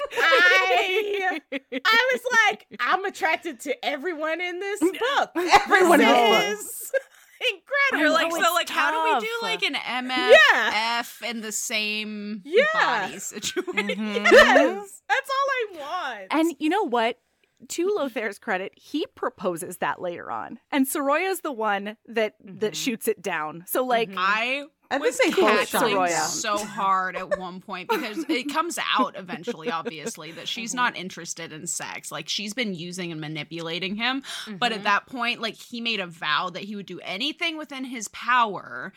I, I was like, I'm attracted to everyone in this book. Everyone this in this book. is incredible. You're like, know, so like, it's how do we do tough. like an M F Yeah. F in the same Yeah. body situation? Mhm. Yes. That's all I want. And you know what? To Lothair's credit, he proposes that later on, and Soroya's the one that Mm-hmm. that shoots it down. So like, Mhm. I I think was they both shot cackling it down. so hard at one point because it comes out eventually, obviously, that she's Mm-hmm. not interested in sex. Like, she's been using and manipulating him. But Mhm. at that point, like, he made a vow that he would do anything within his power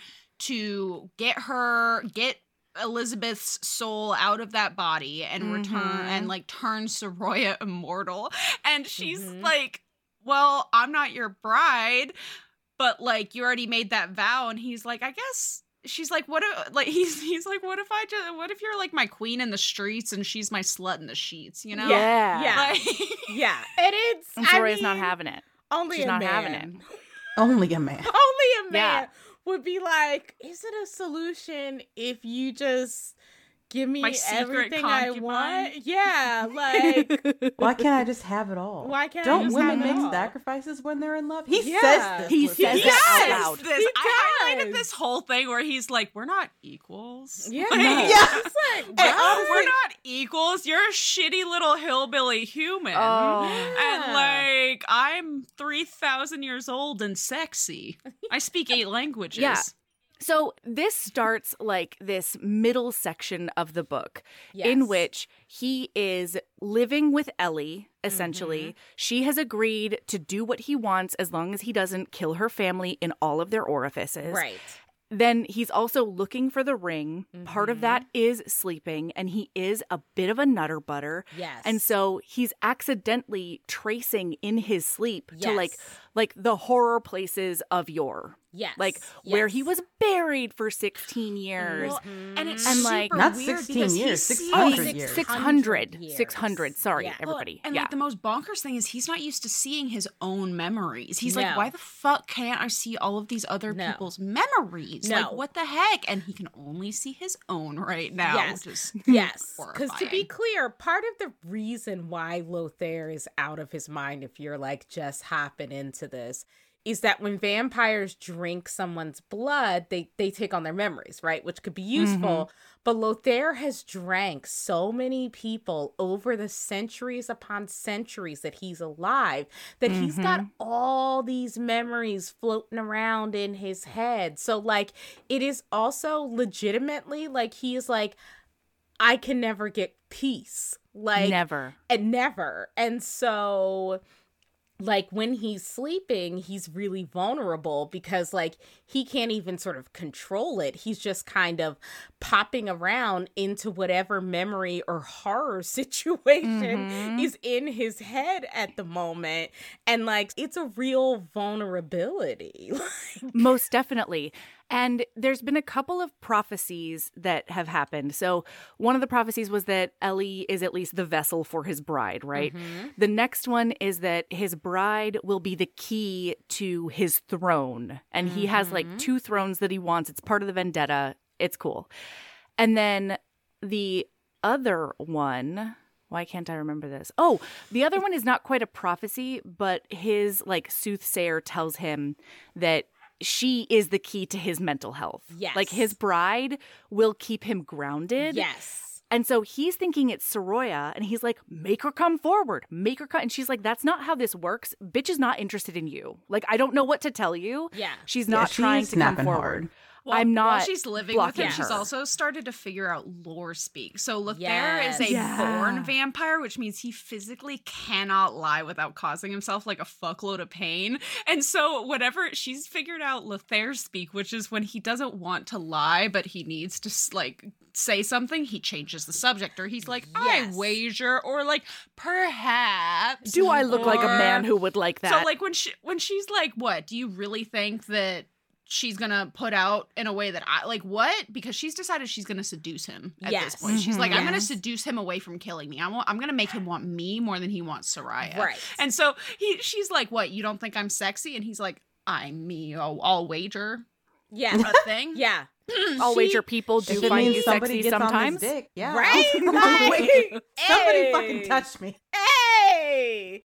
to get her, get Elizabeth's soul out of that body and return Mhm. and like turn Soroya immortal. And she's Mhm. like, well, I'm not your bride, but like you already made that vow. And he's like, I guess she's like, what if like he's he's like, what if I just what if you're like my queen in the streets and she's my slut in the sheets, you know? yeah, Yeah. Like, yeah. And it's and I Soroya's not mean, having it. only She's a not man. having it. Only a man. Only a man Yeah. would be like, is it a solution if you just give me My secret everything I concubine? want? Yeah, like Why can't I just have it all? why can't I Don't just women have it make all? sacrifices when they're in love? He Yeah. says this. He Listen. says Yes! that out loud. this. He I highlighted does. this whole thing where he's like, we're not equals. Yeah, Like, Yeah. It's like, And bro, honestly- we're not equals. You're a shitty little hillbilly human. Oh. And like, I'm three thousand years old and sexy. I speak eight languages. Yeah. So this starts like this middle section of the book in Yes. which he is living with Ellie, essentially. Mm-hmm. She has agreed to do what he wants as long as he doesn't kill her family in all of their orifices. right. Then he's also looking for the ring. Part of Mhm. that is sleeping, and he is a bit of a nutter butter. Yes. And so he's accidentally tracing in his sleep to like Yes. like the horror places of yore. Yes. Like where Yes. he was buried for sixteen years. Well, and it's And, super like- Not weird sixteen because he years, sees- six Oh, hundred six- years. six hundred. years. six hundred. Sorry, Yeah. Well, everybody. and yeah. like the most bonkers thing is he's not used to seeing his own memories. He's like, No. why the fuck can't I see all of these other No. people's memories? Like, No. what the heck? And he can only see his own right now, Yes. which is Yes, because to be horrifying. clear, part of the reason why Lothair is out of his mind, if you're like just hopping into this, is that when vampires drink someone's blood, they they take on their memories, right? Which could be useful. But Lothair has drank so many people over the centuries upon centuries that he's alive that he's got all these memories floating around in his head. So like it is also legitimately like he is like, I can never get peace. Like Never. And never. And so like when he's sleeping, he's really vulnerable because like he can't even sort of control it. He's just kind of popping around into whatever memory or horror situation Mm-hmm. is in his head at the moment. And like it's a real vulnerability. Most definitely. And there's been a couple of prophecies that have happened. So one of the prophecies was that Ellie is at least the vessel for his bride, right? Mhm. The next one is that his bride will be the key to his throne. And he has like two thrones that he wants. It's part of the vendetta. It's cool. And then the other one, why can't I remember this? Oh, the other one is not quite a prophecy, but his like soothsayer tells him that she is the key to his mental health. Yes. Like his bride will keep him grounded. Yes. And so he's thinking it's Soroya, and he's like, make her come forward, make her come. And she's like, that's not how this works. Bitch is not interested in you. Like, I don't know what to tell you. Yeah. She's Yeah, not she's trying to come snapping forward. hard. Well, I'm not While she's living with blocking him, she's her. also started to figure out lore speak. So Lothair Yes. is a Yeah. born vampire, which means he physically cannot lie without causing himself like a fuckload of pain. And so whatever, she's figured out Lothair speak, which is when he doesn't want to lie, but he needs to like say something, he changes the subject, or he's like, Yes. I wager, or like, perhaps. Do I look like a or- man who would like that? So like when she when she's like, what? Do you really think that she's gonna put out in a way that I like what? Because she's decided she's gonna seduce him at Yes. this point. She's like, I'm gonna Yes. seduce him away from killing me. I want I'm gonna make him want me more than he wants Soraya. Right. And so he she's like, what, you don't think I'm sexy? And he's like, I'm me, oh, I'll wager Yeah. a thing. Yeah. I'll she- wager people do If it find means you somebody sexy gets on sometimes. his dick, yeah. Right? Wait, Like, somebody hey. fucking touch me. Hey.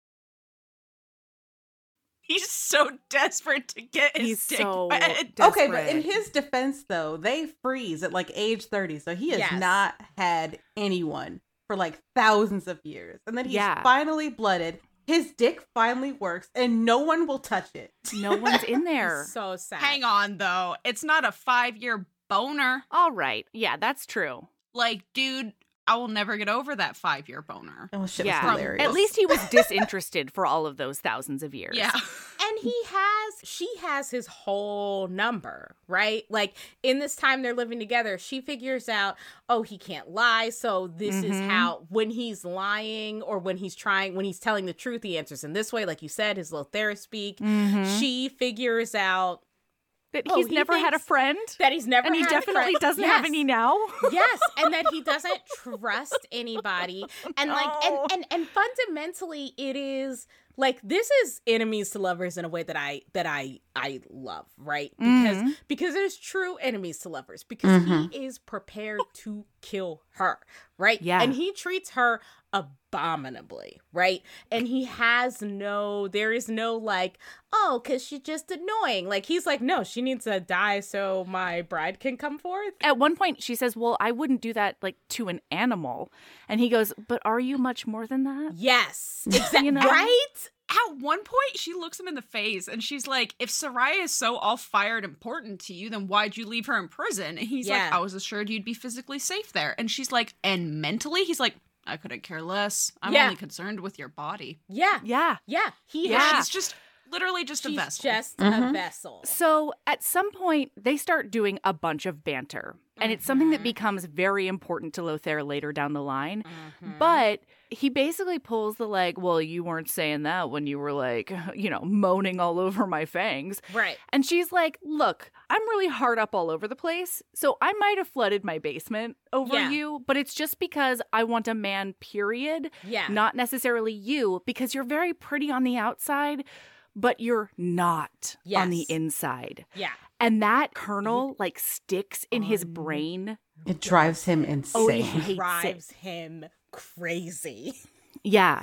He's so desperate to get his He's dick so wet. desperate. Okay, but in his defense, though, they freeze at like age thirty, so he has Yes. not had anyone for like thousands of years. And then he's Yeah. finally blooded. His dick finally works, and no one will touch it. No one's in there. So sad. Hang on though. It's not a five year boner. All right. Yeah, that's true. Like, dude, I will never get over that five year boner. Oh, shit Yeah. was hilarious. At least he was disinterested for all of those thousands of years. Yeah. And he has, she has his whole number, right? Like in this time they're living together, she figures out, oh, he can't lie. So this is Mhm. how, when he's lying or when he's trying, when he's telling the truth, he answers in this way. Like you said, his Lothair speak. Mhm. She figures out That Oh, he's he never had a thinks friend. that he's never And he had a definitely friend. doesn't have Yes. any now. Yes, and that he doesn't trust anybody. And like No. and, and and fundamentally it is like this is enemies to lovers in a way that I that I I love, right? Because Mhm. because it is true enemies to lovers because Mhm. he is prepared to kill her, right? Yeah. And he treats her abominably, right? And he has no there is no like, oh, cuz she's just annoying. Like he's like, no, she needs to die so my bride can come forth. At one point, she says, well, I wouldn't do that like to an animal. And he goes, but are you much more than that? Yes, exactly. You know? Right? At one point, she looks him in the face and she's like, if Soraya is so all fired important to you, then why'd you leave her in prison? And he's Yeah. like, I was assured you'd be physically safe there. And she's like, and mentally? He's like, I couldn't care less. I'm Yeah. only concerned with your body. Yeah, Yeah. yeah. He Yeah. has. She's just literally just She's a vessel. just a Mhm. vessel. So at some point, they start doing a bunch of banter. And it's something that Mhm. becomes very important to Lothair later down the line. Mhm. But he basically pulls the like, well, you weren't saying that when you were like, you know, moaning all over my fangs. right. And she's like, look, I'm really hard up all over the place. So I might have flooded my basement over Yeah. you, but it's just because I want a man, period. Yeah. Not necessarily you, because you're very pretty on the outside, but you're not on the Yes. inside. yeah. And that kernel like sticks in his Um, brain. It drives him Oh, insane. he hates it. Drives him crazy. Yeah.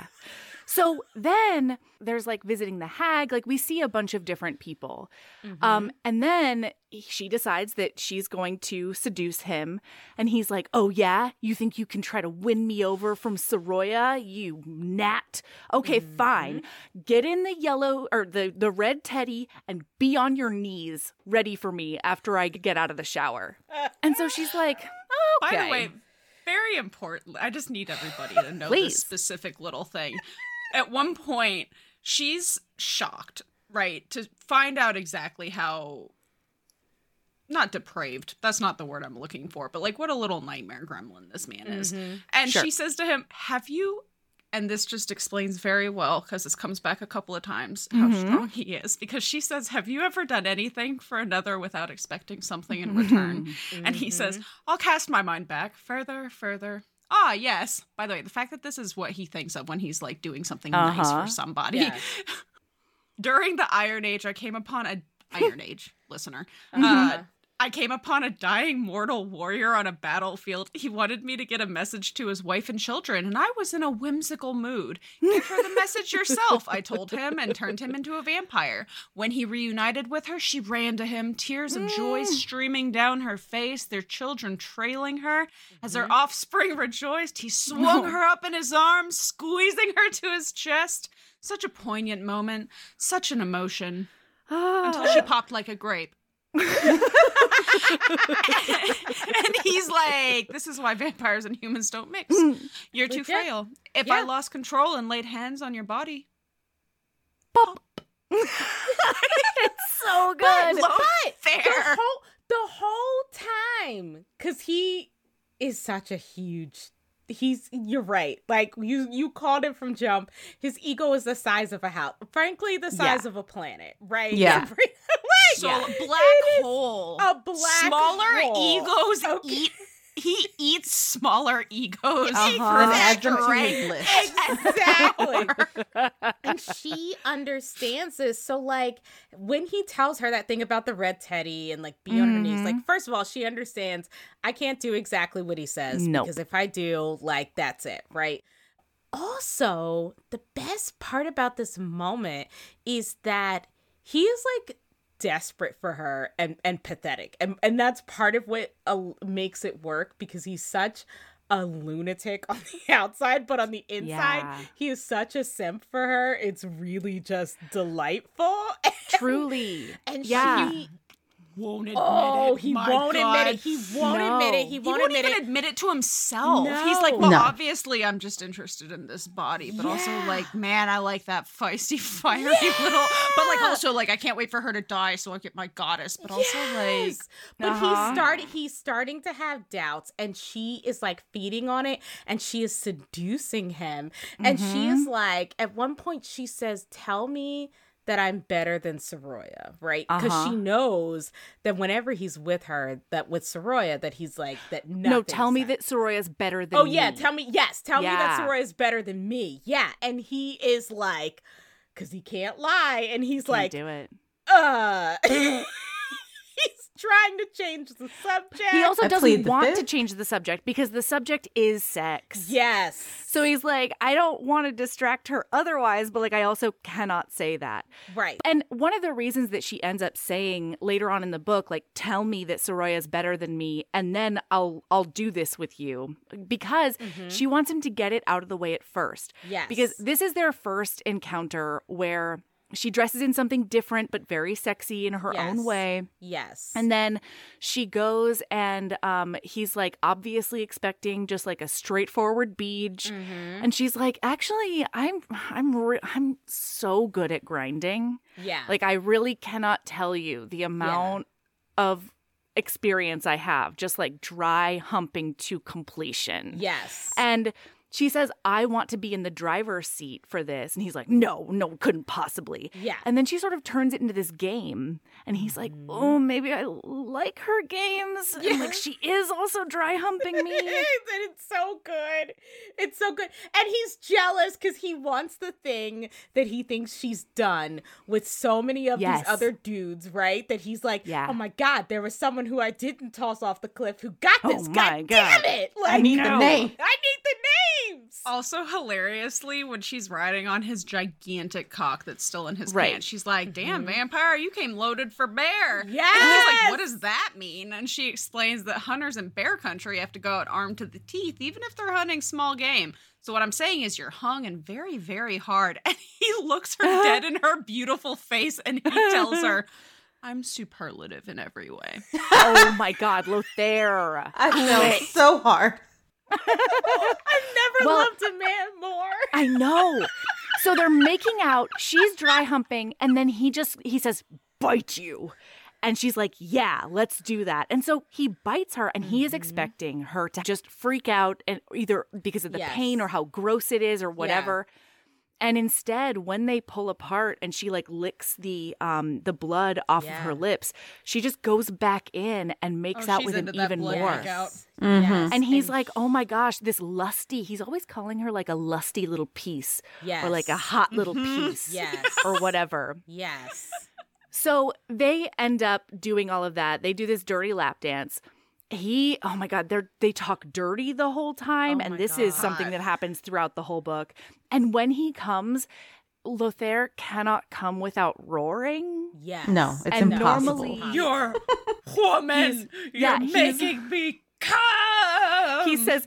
So then there's like visiting the hag. Like we see a bunch of different people. Mm-hmm. Um, and then she decides that she's going to seduce him. And he's like, oh, yeah? You think you can try to win me over from Soroya, you gnat? Okay, Mm-hmm. fine. Get in the yellow or the, the red teddy and be on your knees ready for me after I get out of the shower. And so she's like, okay. By the way, Very important. I just need everybody to know Please. this specific little thing. At one point, she's shocked, right, to find out exactly how, not depraved, that's not the word I'm looking for, but like what a little nightmare gremlin this man is. Mm-hmm. And Sure. she says to him, have you, and this just explains very well, because this comes back a couple of times, how Mhm. strong he is, because she says, have you ever done anything for another without expecting something in return? And he says, I'll cast my mind back further, further. Ah, yes. By the way, the fact that this is what he thinks of when he's like doing something nice Uh-huh. for somebody. Yeah. During the Iron Age, I came upon a Iron Age listener. Uh-huh. Uh, I came upon a dying mortal warrior on a battlefield. He wanted me to get a message to his wife and children, and I was in a whimsical mood. Give her the message yourself, I told him, and turned him into a vampire. When he reunited with her, she ran to him, tears of joy streaming down her face, their children trailing her. As her offspring rejoiced, he swung her up in his arms, squeezing her to his chest. Such a poignant moment, such an emotion, until she popped like a grape. And he's like, this is why vampires and humans don't mix. You're too Legit. frail. If I Yeah. lost control and laid hands on your body, It's so But, good. Low but fair. the whole the whole time, because he is such a huge. He's you're right. Like you you called it from jump. His ego is the size of a house. Frankly, the size Yeah. of a planet. Right? Yeah. Every- like, so Yeah. a black It is hole. a black Smaller hole. egos Okay. eat. He eats smaller egos. Uh-huh. for Adds them to strength. his list. Exactly. And she understands this. So, like, when he tells her that thing about the red teddy and, like, be on her knees, Mhm. like, first of all, she understands I can't do exactly what he says. Nope. Because if I do, like, that's it, right? Also, the best part about this moment is that he is, like, desperate for her and and pathetic, and and that's part of what uh, makes it work, because he's such a lunatic on the outside, but on the inside Yeah. he is such a simp for her. It's really just delightful. Truly. And Yeah. she Won't admit oh it. he My won't God. admit it he won't No. admit it he He won't, won't admit even it admit it to himself. He's like, No. well, No. obviously I'm just interested in this body, but also Yeah. like, man, I like that feisty, fiery little, but like also like, I can't wait for her to die so I get my goddess, but also like, Yes. But Uh-huh. he's started he's starting to have doubts, and she is like feeding on it, and she is seducing him. And she is like, at one point she says, tell me that I'm better than Soroya, right? Because Uh-huh. she knows that whenever he's with her, that with Soroya, that he's like that. No, tell me nothing's that Soroya's better than Oh me. yeah, tell me. Yes, tell me that Yeah. Soroya is better than me. Yeah, and he is like, because he can't lie, and he's Can't like, do it. uh. He's trying to change the subject. He also I doesn't plead the want to fifth. change the subject because the subject is sex. Yes. So he's like, I don't want to distract her otherwise, but like I also cannot say that. Right. And one of the reasons that she ends up saying later on in the book, like, tell me that Soroya's better than me, and then I'll I'll do this with you, because she wants him to get it out of the way at first. Yes. Because this is their first encounter where she dresses in something different but very sexy in her Yes. own way. Yes. And then she goes and um, he's like obviously expecting just like a straightforward beach. Mhm. And she's like, actually, I'm I'm re- I'm so good at grinding. yeah. Like I really cannot tell you the amount of experience I have just like dry humping to completion. yes. And she says, I want to be in the driver's seat for this. And he's like, no, no, couldn't possibly. yeah. And then she sort of turns it into this game. And he's like, oh, maybe I like her games. And like, she is also dry humping me. and it's so good. It's so good. And he's jealous because he wants the thing that he thinks she's done with so many of Yes. these other dudes, right? That he's like, Yeah. oh my God, there was someone who I didn't toss off the cliff who got Oh this. my God damn God. it. Like, I need No. the name. I need the names. also hilariously when she's riding on his gigantic cock that's still in his Right. pants, she's like, damn, vampire, you came loaded for bear. And he's Yes. like, what does that mean? And she explains that hunters in bear country have to go out armed to the teeth, even if they're hunting small game. So what I'm saying is you're hung and very, very hard. And he looks her dead in her beautiful face and he tells her, I'm superlative in every way. Oh my God, Lothair. I fell so hard. I've never Well- loved a man more. I know. So they're making out. She's dry humping. And then he just, he says, bite you. And she's like, yeah, let's do that. And so he bites her and he is expecting her to just freak out and either because of the Yes. pain or how gross it is or whatever. And instead, when they pull apart and she like licks the um the blood off of her Yeah. lips, she just goes back in and makes Oh, out she's with him into that even blood more. makeout. Mhm. Yes. And he's like, oh my gosh, this lusty. He's always calling her like a lusty little piece yes. or like a hot little Mhm. piece Yes. or whatever. Yes. So they end up doing all of that. They do this dirty lap dance. He, oh my God, they they talk dirty the whole time. Oh and my this is something God. that happens throughout the whole book. And when he comes, Lothair cannot come without roring. Yes. No, it's And impossible. normally- You're woman. He's- You're yeah, he's- making me come. He says,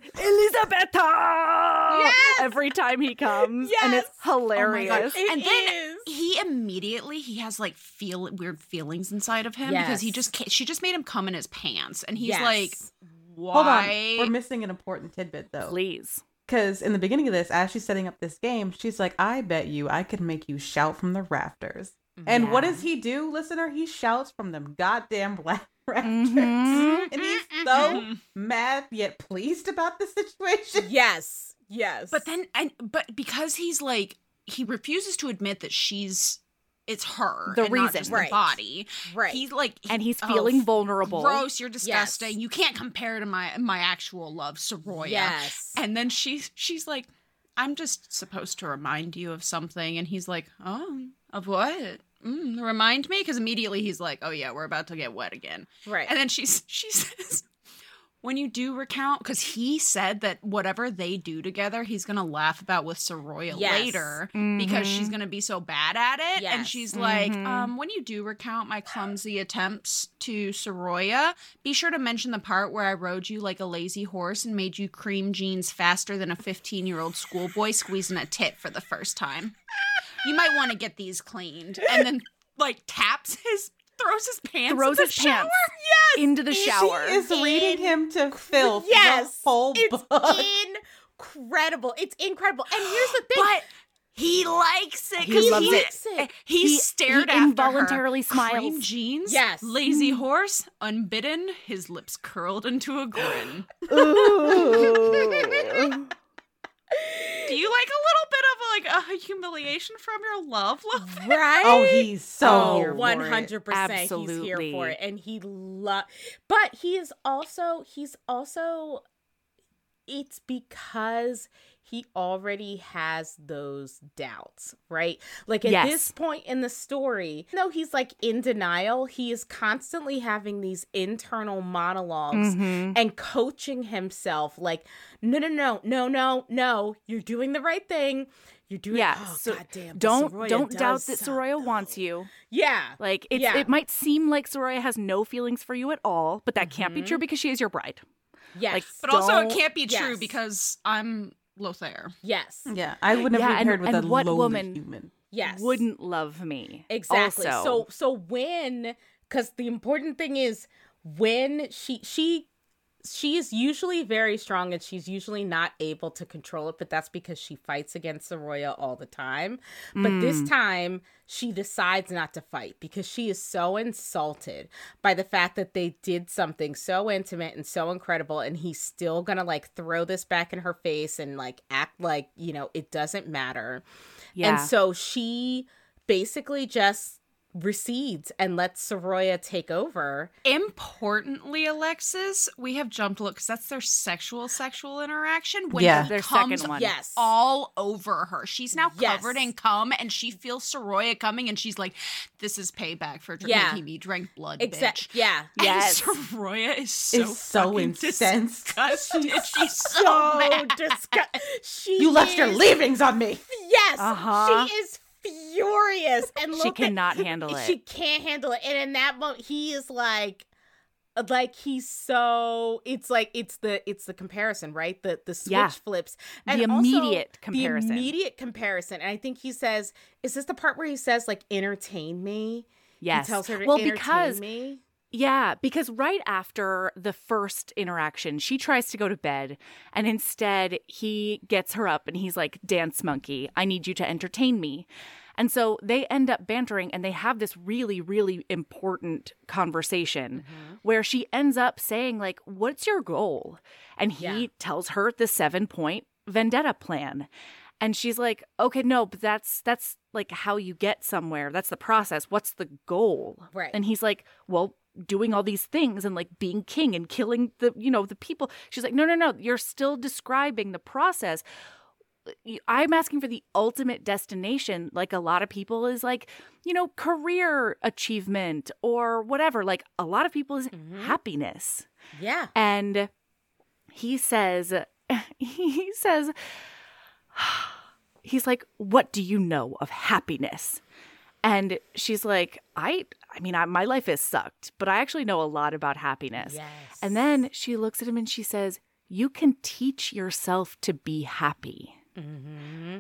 Elisabetta! Every time he comes. And it's Yes! hilarious. It and then is. he immediately he has like feel weird feelings inside of him because he Yes. just ca- she just made him come in his pants and he's Yes. like, why? Hold on. We're missing an important tidbit, though. Please. Because in the beginning of this, as she's setting up this game, she's like, I bet you I could make you shout from the rafters. And what Yeah. does he do, listener? He shouts from them goddamn black rafters. Mhm. And he's so mad yet pleased about the situation. Yes. Yes. But then, and but because he's like, he refuses to admit that she's, it's her, The and not reason. just Right. the body. right. He's like, And he's oh, feeling vulnerable. gross. You're disgusting. Yes. You can't compare to my my actual love, Soroya. Yes. And then she's she's like, I'm just supposed to remind you of something, and he's like, oh, of what? Mm, remind me, because immediately he's like, oh yeah, we're about to get wet again. right. And then she's she says, when you do recount, because he said that whatever they do together, he's gonna laugh about with Soroya Yes. later because she's Mhm. gonna be so bad at it. And Yes. she's like, Mhm. um, when you do recount my clumsy attempts to Soroya, be sure to mention the part where I rode you like a lazy horse and made you cream jeans faster than a fifteen-year-old schoolboy squeezing a tit for the first time. You might want to get these cleaned. And then like taps his throws his pants Throws in the his shower. pants into the shower. She is reading him to filth Yes. the whole It's book. incredible. It's incredible. And here's the thing. But he likes it. He 'cause loves he, it. it. He, He- stared he after involuntarily her. smiles. Cream jeans. Yes. Lazy horse. Unbidden. His lips curled into a grin. Ooh. Do you like a little bit of like a humiliation from your love, love? Right? Oh, he's so Oh, here for it. one hundred percent he's here Absolutely. for it. And he love but he is also he's also it's because he already has those doubts, right? Like at Yes. this point in the story, though he's like in denial, he is constantly having these internal monologues Mhm. and coaching himself like, no, no, no, no, no, no, you're doing the right thing. You're doing Yeah, oh, so goddamn, but Don't Soroya don't doubt does that suck, Soroya wants though. you. Yeah. Like it's Yeah. it might seem like Soroya has no feelings for you at all, but that can't be Mhm. true because she is your bride. Yes. Like, But also, it Don't- can't be true yes. because I'm Lothair. yes. Yeah, I would never Yeah, be and- paired with and a what lowly woman- human. Yes. Wouldn't love me. Exactly. Also, So so when cuz the important thing is when she she she is usually very strong and she's usually not able to control it, but that's because she fights against Soroya all the time. But this Mm. time she decides not to fight because she is so insulted by the fact that they did something so intimate and so incredible and he's still gonna like throw this back in her face and like act like, you know, it doesn't matter. yeah. And so she basically just recedes and lets Soroya take over. Importantly, Alexis, we have jumped look because that's their sexual sexual interaction. When Yeah. he Their comes second one. Yes. all over her. She's now Yes. covered in cum, and she feels Soroya coming, and she's like, "This is payback for dr- Yeah. making me drink blood, Exactly. bitch." Yeah. Yes. And Soroya is so Is so fucking incensed. disgusted. She's so, So mad. disgusting. She You left your is- leavings on me. Yes. Uh-huh. She is furious and she look at- cannot handle it. She can't handle it. And in that moment he is like like he's so it's like it's the it's the comparison, right? The the switch Yeah. flips. The And also immediate comparison. The immediate comparison. And I think he says, is this the part where he says like entertain me? yes. He tells her to well, entertain because me. Yeah, because right after the first interaction, she tries to go to bed, and instead he gets her up and he's like, dance monkey, I need you to entertain me. And so they end up bantering and they have this really, really important conversation mm-hmm. where she ends up saying, like, what's your goal? And he yeah. tells her the seven point vendetta plan. And she's like, okay, no, but that's that's like how you get somewhere. That's the process. What's the goal? Right. And he's like, well, doing all these things and like being king and killing the, you know, the people. She's like, no, no, no, you're still describing the process. I'm asking for the ultimate destination. Like a lot of people is like, you know, career achievement or whatever. Like a lot of people is mm-hmm. happiness. Yeah. And he says, he says, he's like, what do you know of happiness? And she's like, I I mean, I, my life has sucked, but I actually know a lot about happiness. Yes. And then she looks at him and she says, you can teach yourself to be happy. Mm-hmm.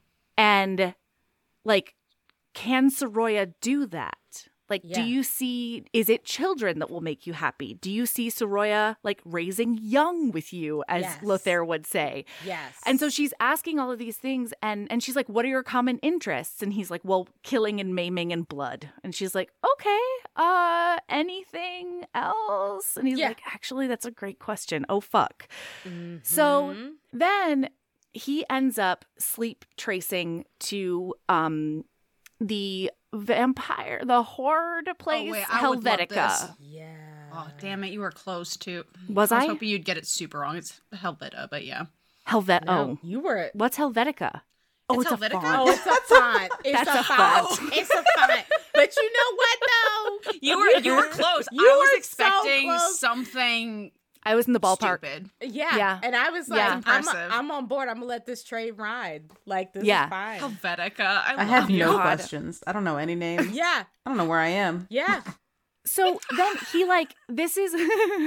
And like, can Soroya do that? Like, yeah. do you see, is it children that will make you happy? Do you see Soroya, like, raising young with you, as yes. Lothair would say? Yes. And so she's asking all of these things, and, and she's like, what are your common interests? And he's like, well, killing and maiming and blood. And she's like, okay, uh, anything else? And he's yeah. like, actually, that's a great question. Oh, fuck. Mm-hmm. So then he ends up sleep tracing to um the vampire, the horde place, oh, wait, I would love this. Helvetica. Yeah. Oh, damn it. You were close to. Was I? was I? hoping you'd get it super wrong. It's Helveta, but yeah. Helvet. No, oh. you were. What's Helvetica? Oh, It's it's, a Helvetica? font. Oh, it's a font. It's That's a, a font. font. It's a font. But you know what, though? You were you were close. You I was were so expecting close. something I was in the ballpark. stupid. Yeah. Yeah. And I was like, Yeah. I'm, Impressive. I'm on board. I'm going to let this train ride. Like, this Yeah. is fine. Helvetica. I, I love have you. no God. questions. I don't know any names. Yeah. I don't know where I am. Yeah. So then he like this is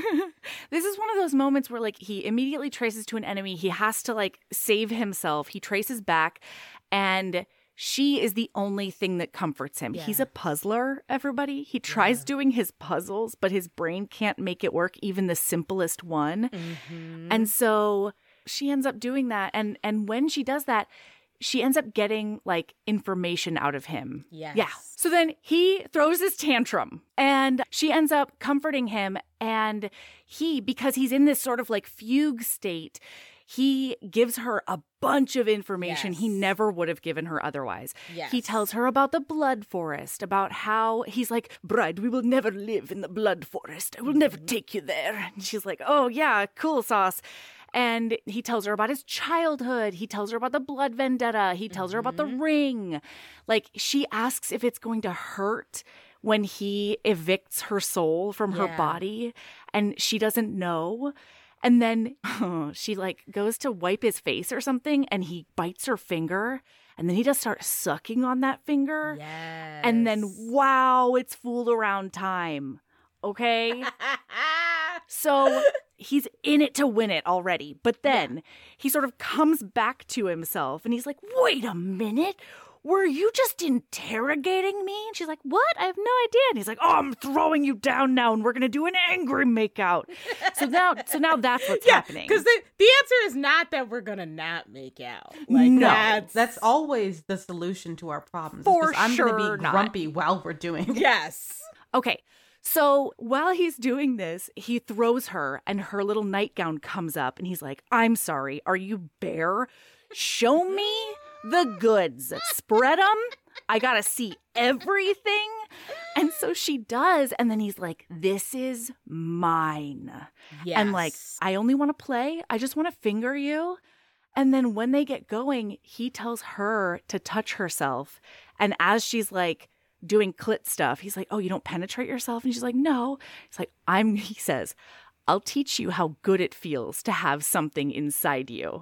this is one of those moments where like he immediately traces to an enemy. He has to like save himself. He traces back, and she is the only thing that comforts him. Yeah. He's a puzzler, everybody. He tries Yeah. doing his puzzles, but his brain can't make it work, even the simplest one. Mm-hmm. And so she ends up doing that. And and when she does that, she ends up getting like information out of him. Yes. Yeah. So then he throws his tantrum and she ends up comforting him. And he, because he's in this sort of like fugue state, he gives her a bunch of information Yes. he never would have given her otherwise. Yes. He tells her about the blood forest, about how he's like, bride, we will never live in the blood forest. I will never take you there. And she's like, oh, yeah, cool sauce. And he tells her about his childhood. He tells her about the blood vendetta. He tells her about the ring. Like, she asks if it's going to hurt when he evicts her soul from her Yeah. body. And she doesn't know. And then she, like, goes to wipe his face or something. And he bites her finger. And then he just starts sucking on that finger. Yes. And then, wow, it's fool around time. Okay? So he's in it to win it already. But then he sort of comes back to himself and he's like, wait a minute. Were you just interrogating me? And she's like, what? I have no idea. And he's like, oh, I'm throwing you down now and we're going to do an angry makeout. So now so now that's what's yeah, happening. Because the, the answer is not that we're going to not make out. Like, No. That's, That's always the solution to our problems. For I'm sure going to be not. grumpy while we're doing it. Yes. Okay. So while he's doing this, he throws her and her little nightgown comes up and he's like, I'm sorry, are you bare? Show me the goods. Spread them. I gotta see everything. And so she does. And then he's like, this is mine. Yes. And like, I only want to play. I just want to finger you. And then when they get going, he tells her to touch herself. And as she's like, doing clit stuff, he's like, oh, you don't penetrate yourself? And she's like, no. He's like, I'm, he says, I'll teach you how good it feels to have something inside you.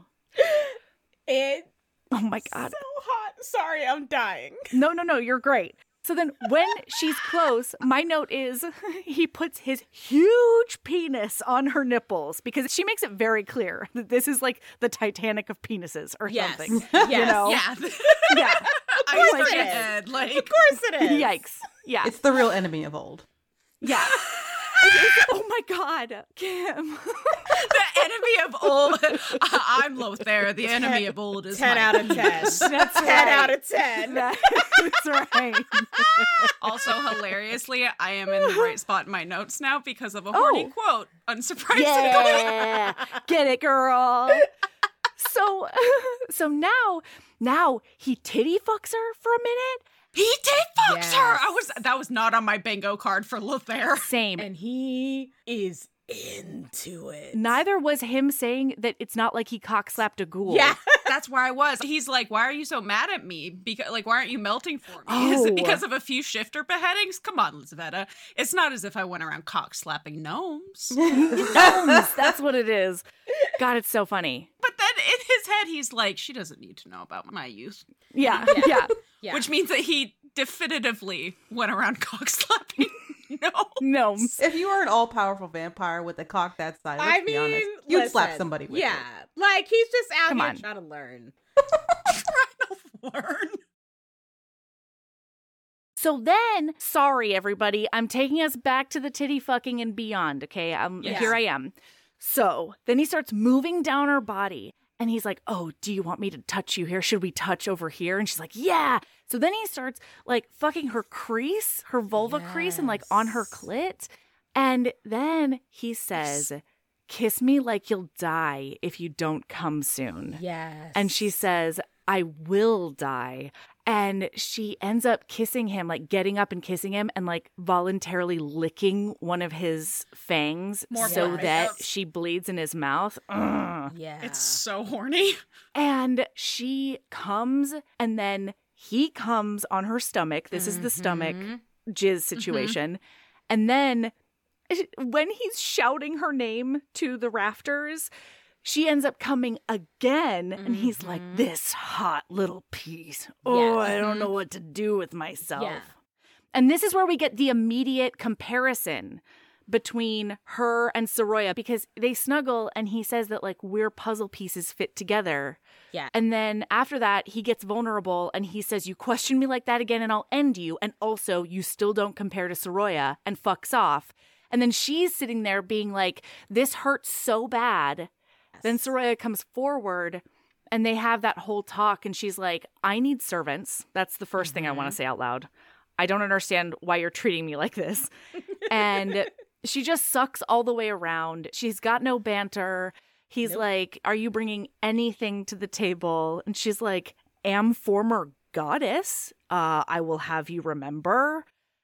It's Oh my God. so hot. Sorry, I'm dying. No, no, no, you're great. So then when she's close, my note is he puts his huge penis on her nipples because she makes it very clear that this is like the Titanic of penises or Yes. something. Yes. You know? Yeah. Yeah. I was course like, it is. Ed, like, Of course it is. Yikes. Yeah. It's the real enemy of old. Yeah. Oh my God, Kim. The enemy of old. I'm Lothair. The enemy of old is ten my out of ten. penis. That's ten right. out of ten. That's right. Also, hilariously, I am in the right spot in my notes now because of a horny Oh. quote. Unsurprisingly. Yeah, get it, girl. So, so now, now he titty fucks her for a minute. He did fuck Yes. her. I was that was not on my bingo card for Lothair. Same. And he is into it. Neither was him saying that it's not like he cock slapped a ghoul. Yeah. That's where I was. He's like, "Why are you so mad at me? Because like, why aren't you melting for me? Is Oh. it because of a few shifter beheadings? Come on, Lizaveta. It's not as if I went around cock slapping gnomes." Gnomes, that's what it is. God, it's so funny. But then in his head, he's like, "She doesn't need to know about my youth," Yeah, Yeah. yeah. Yeah. which means that he definitively went around cock slapping gnomes. Gnomes. If you were an all-powerful vampire with a cock that size, let's I be mean, honest, you'd slap listen, somebody with yeah. it. Like he's just out Come here on. trying to learn. Learn. So then, sorry everybody, I'm taking us back to the titty fucking and beyond, okay? Um, Yes. Here I am. So then he starts moving down her body and he's like, oh, do you want me to touch you here? Should we touch over here? And she's like, yeah. So then he starts like fucking her crease, her vulva crease and like on her Yes. clit. And then he says, kiss me like you'll die if you don't come soon. Yes. And she says, I will die. And she ends up kissing him, like getting up and kissing him and like voluntarily licking one of his fangs More so fangs. that Yes. she bleeds in his mouth. Ugh. Yeah. It's so horny. And she comes and then he comes on her stomach. This is the stomach Mhm. jizz situation. And then when he's shouting her name to the rafters, she ends up coming again. And he's like, Mhm. this hot little piece. Oh, Yes. I don't know what to do with myself. Yeah. And this is where we get the immediate comparison between her and Soroya because they snuggle and he says that like we're puzzle pieces fit together. Yeah. And then after that, he gets vulnerable and he says, you question me like that again and I'll end you. And also, you still don't compare to Soroya and fucks off. And then she's sitting there being like, this hurts so bad. Then Soroya comes forward and they have that whole talk and she's like, I need servants. That's the 1st thing I want to say out loud. I don't understand why you're treating me like this. And she just sucks all the way around. She's got no banter. He's Nope. like, are you bringing anything to the table? And she's like, am former goddess. Uh, I will have you remember.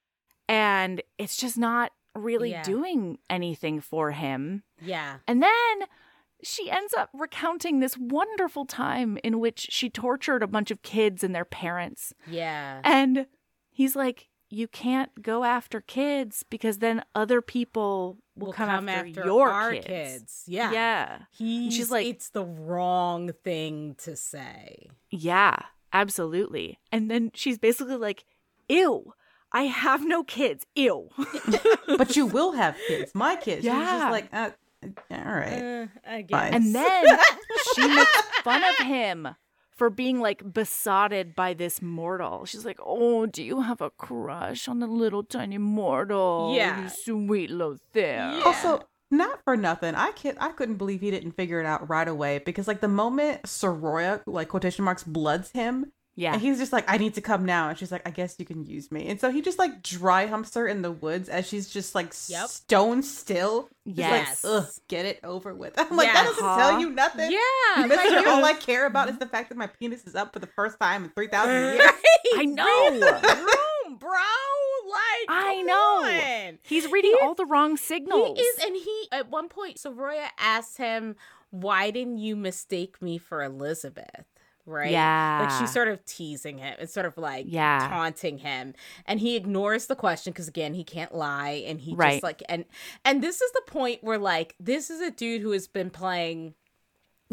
And it's just not really Yeah. doing anything for him. Yeah. And then she ends up recounting this wonderful time in which she tortured a bunch of kids and their parents. Yeah. And he's like, you can't go after kids because then other people will, Will come, after, your our kids. kids. Yeah. Yeah. He's she's like- it's the wrong thing to say. Yeah, absolutely. And then she's basically like, ew, I have no kids. Ew. But you will have kids. My kids. She's Yeah. just like, uh, all right. Uh, I guess. Fine. And then she makes fun of him for being like besotted by this mortal. She's like, oh, do you have a crush on the little tiny mortal? Yeah. You sweet Lothair. Yeah. Also, not for nothing, I can't. I couldn't believe he didn't figure it out right away because, like, the moment Soroya, like quotation marks, bloods him, Yeah. and he's just like, "I need to come now," and she's like, "I guess you can use me." And so he just like dry humps her in the woods as she's just like Yep. stone still. Just Yes. like, ugh, get it over with. I'm like, Yeah. that doesn't Huh? tell you nothing. Yeah. Mister, like, all I care about is the fact that my penis is up for the first time in three thousand years. right? I know. Read the room, bro. Like, I come know. on. He's reading all the wrong signals. He is, and he at one point, Soroya asked him, "Why didn't you mistake me for Elizabeth?" Right? Yeah. Like she's sort of teasing him. It's sort of like Yeah. taunting him, and he ignores the question because again, he can't lie, and he Right. just like and and this is the point where like this is a dude who has been playing,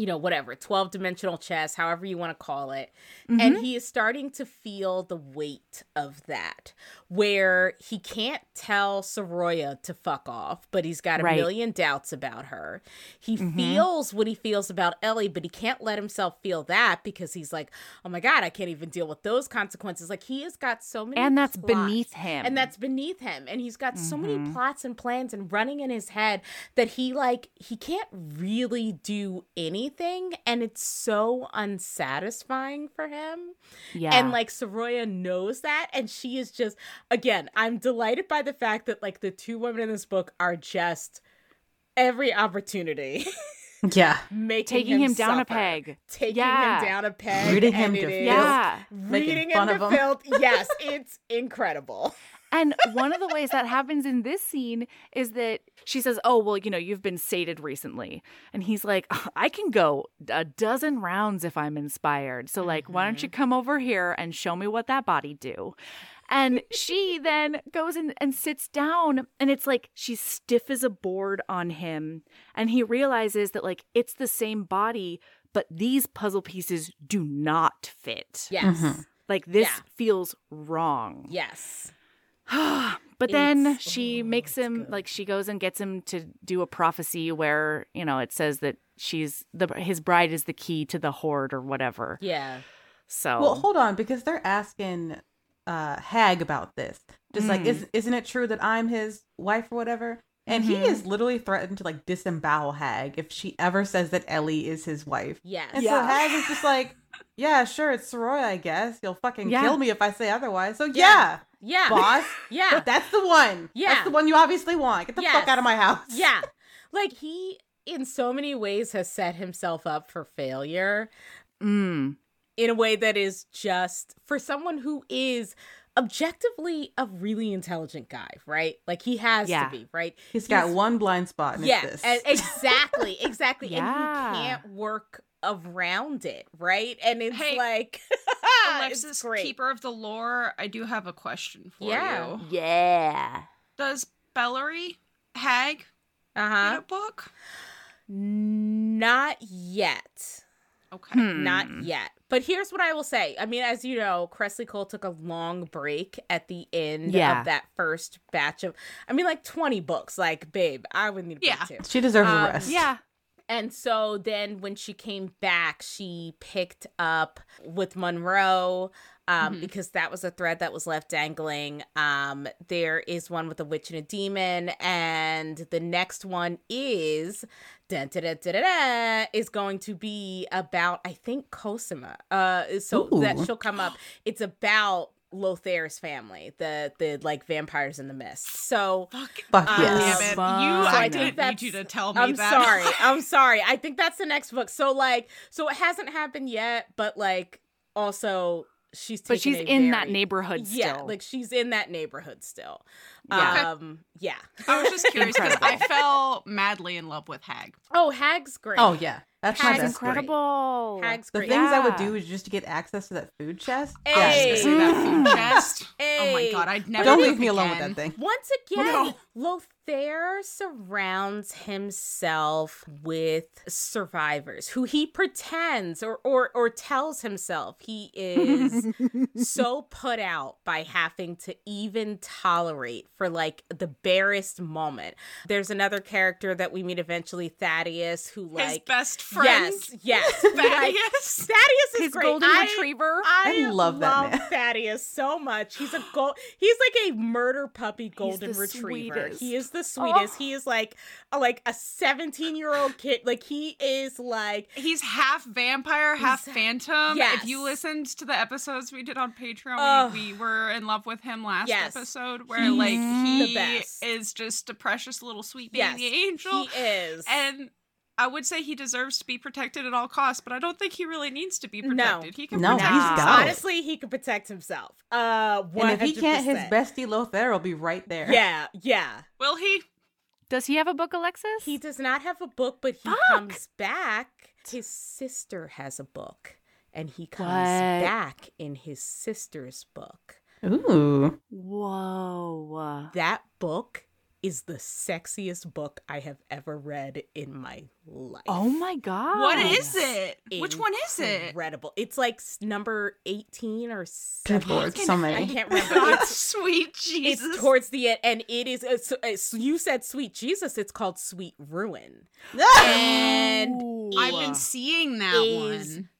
you know, whatever, twelve dimensional chess, however you want to call it. Mm-hmm. And he is starting to feel the weight of that, where he can't tell Soroya to fuck off, but he's got a Right. million doubts about her. He Mm-hmm. feels what he feels about Ellie, but he can't let himself feel that because he's like, oh my God, I can't even deal with those consequences. Like, he has got so many And that's plots, beneath him. And that's beneath him. And he's got so many Mhm. plots and plans and running in his head that he, like, he can't really do anything. And it's so unsatisfying for him. Yeah. And like Soroya knows that, and she is just, again, I'm delighted by the fact that like the two women in this book are just every opportunity Yeah. making taking him, down a suffer. peg. taking Yeah. him down a peg, Reading him and to it is- filth. Yeah. reading Making him fun to of him. filth. Yes, it's incredible. And one of the ways that happens in this scene is that she says, oh, well, you know, you've been sated recently. And he's like, I can go a dozen rounds if I'm inspired. So, like, why don't you come over here and show me what that body do? And she then goes in and sits down, and it's like she's stiff as a board on him. And he realizes that, like, it's the same body, but these puzzle pieces do not fit. Yes, Mhm. Like, this Yeah. feels wrong. yes. But then It's- she oh, makes it's him, good. like, she goes and gets him to do a prophecy where, you know, it says that she's, the his bride is the key to the horde or whatever. Yeah. So, Well, hold on, because they're asking uh Hag about this. Just like, Mm. is, isn't it true that I'm his wife or whatever? And he Mhm. is literally threatened to like disembowel Hag if she ever says that Ellie is his wife. Yes. And Yeah. so Hag is just like, yeah, sure, it's Soroya, I guess. You'll fucking Yeah. kill me if I say otherwise. So Yeah. yeah, Yeah. boss. Yeah. That's the one. Yeah. That's the one you obviously want. Get the Yes. fuck out of my house. Yeah. Like, he, in so many ways, has set himself up for failure mm, in a way that is just for someone who is objectively a really intelligent guy, right? Like, he has Yeah. to be, right? He's got He's- one blind spot and Yeah, it's this. e- exactly, exactly. Yeah. And he can't work around it, right? And it's Hey, like, Alexis, it's great. keeper of the lore, I do have a question for Yeah. you. yeah. Does Bellary Hag Uh read huh. a book? Not yet. Okay. Hmm. Not yet. But here's what I will say. I mean, as you know, Cressley Cole took a long break at the end Yeah. of that first batch of, I mean, like twenty books. Like, babe, I would need a Yeah. break too. She deserves Um, a rest. Yeah. And so then when she came back, she picked up with Monroe um, Mhm. because that was a thread that was left dangling. Um, there is one with a witch and a demon. And the next one is, dun, dun, dun, dun, dun, dun, is going to be about, I think, Cosima. Uh, so that Ooh. she'll come up. It's about Lothair's family, the, the like vampires in the mist. So Fuck. Fuck Um, yes. Damn it. Fun. You, So I, I think didn't that's- need you to tell me I'm that. sorry. I'm sorry. I think that's the next book. So like, so it hasn't happened yet, but like, also she's But taken she's a in that very- neighborhood still. Yeah, like she's in that neighborhood still. Yeah. Um, yeah. I was just curious because I Incredible. fell madly in love with Hag. Oh, Hag's great. Oh yeah, that's my Hag's best. great. incredible. Hag's The great. things I would Yeah. do is just to get access to that food chest. I was just Hey. gonna say that food Mm. chest. Oh my Hey. god, I'd never Don't look leave me alone with again. that thing. Once again, No. Lothair surrounds himself with survivors who he pretends or, or, or tells himself he is so put out by having to even tolerate for like the barest moment. There's another character that we meet eventually, Thaddeus, who His like best friend. yes, yes, like, Thaddeus. Thaddeus is His great. golden I- retriever. I, I love that man. Thaddeus so much. He's a gold. He's like a murder puppy golden the retriever. sweetest. He is the sweetest. Oh. He is like a, like a seventeen year old kid. Like he is like He's half vampire, half He's- phantom. yes. If you listened to the episodes we did on Patreon, Ugh. we, we were in love with him last Yes. episode, where He's like the he best. is just a precious little sweet yes, baby angel. he is. And I would say he deserves to be protected at all costs, but I don't think he really needs to be No. protected. He can No, protect he's himself. got it. honestly, he could protect himself. Uh, And if he can't, his best. bestie Lothair will be right there. Yeah, yeah. Will he? Does he have a book, Alexis? He does not have a book, but he Fuck. comes back. His sister has a book, and he comes What? back in his sister's book. Ooh. Whoa. That book is the sexiest book I have ever read in my life. Oh my god. What is it? Which one is it? Incredible. It's like s- number eighteen or Good seventeen. lord, so I many. can't remember. It's, Sweet Jesus. it's towards the end, and it is. It's, it's, you said Sweet Jesus. It's called Sweet Ruin, and Ooh. I've been seeing that is one.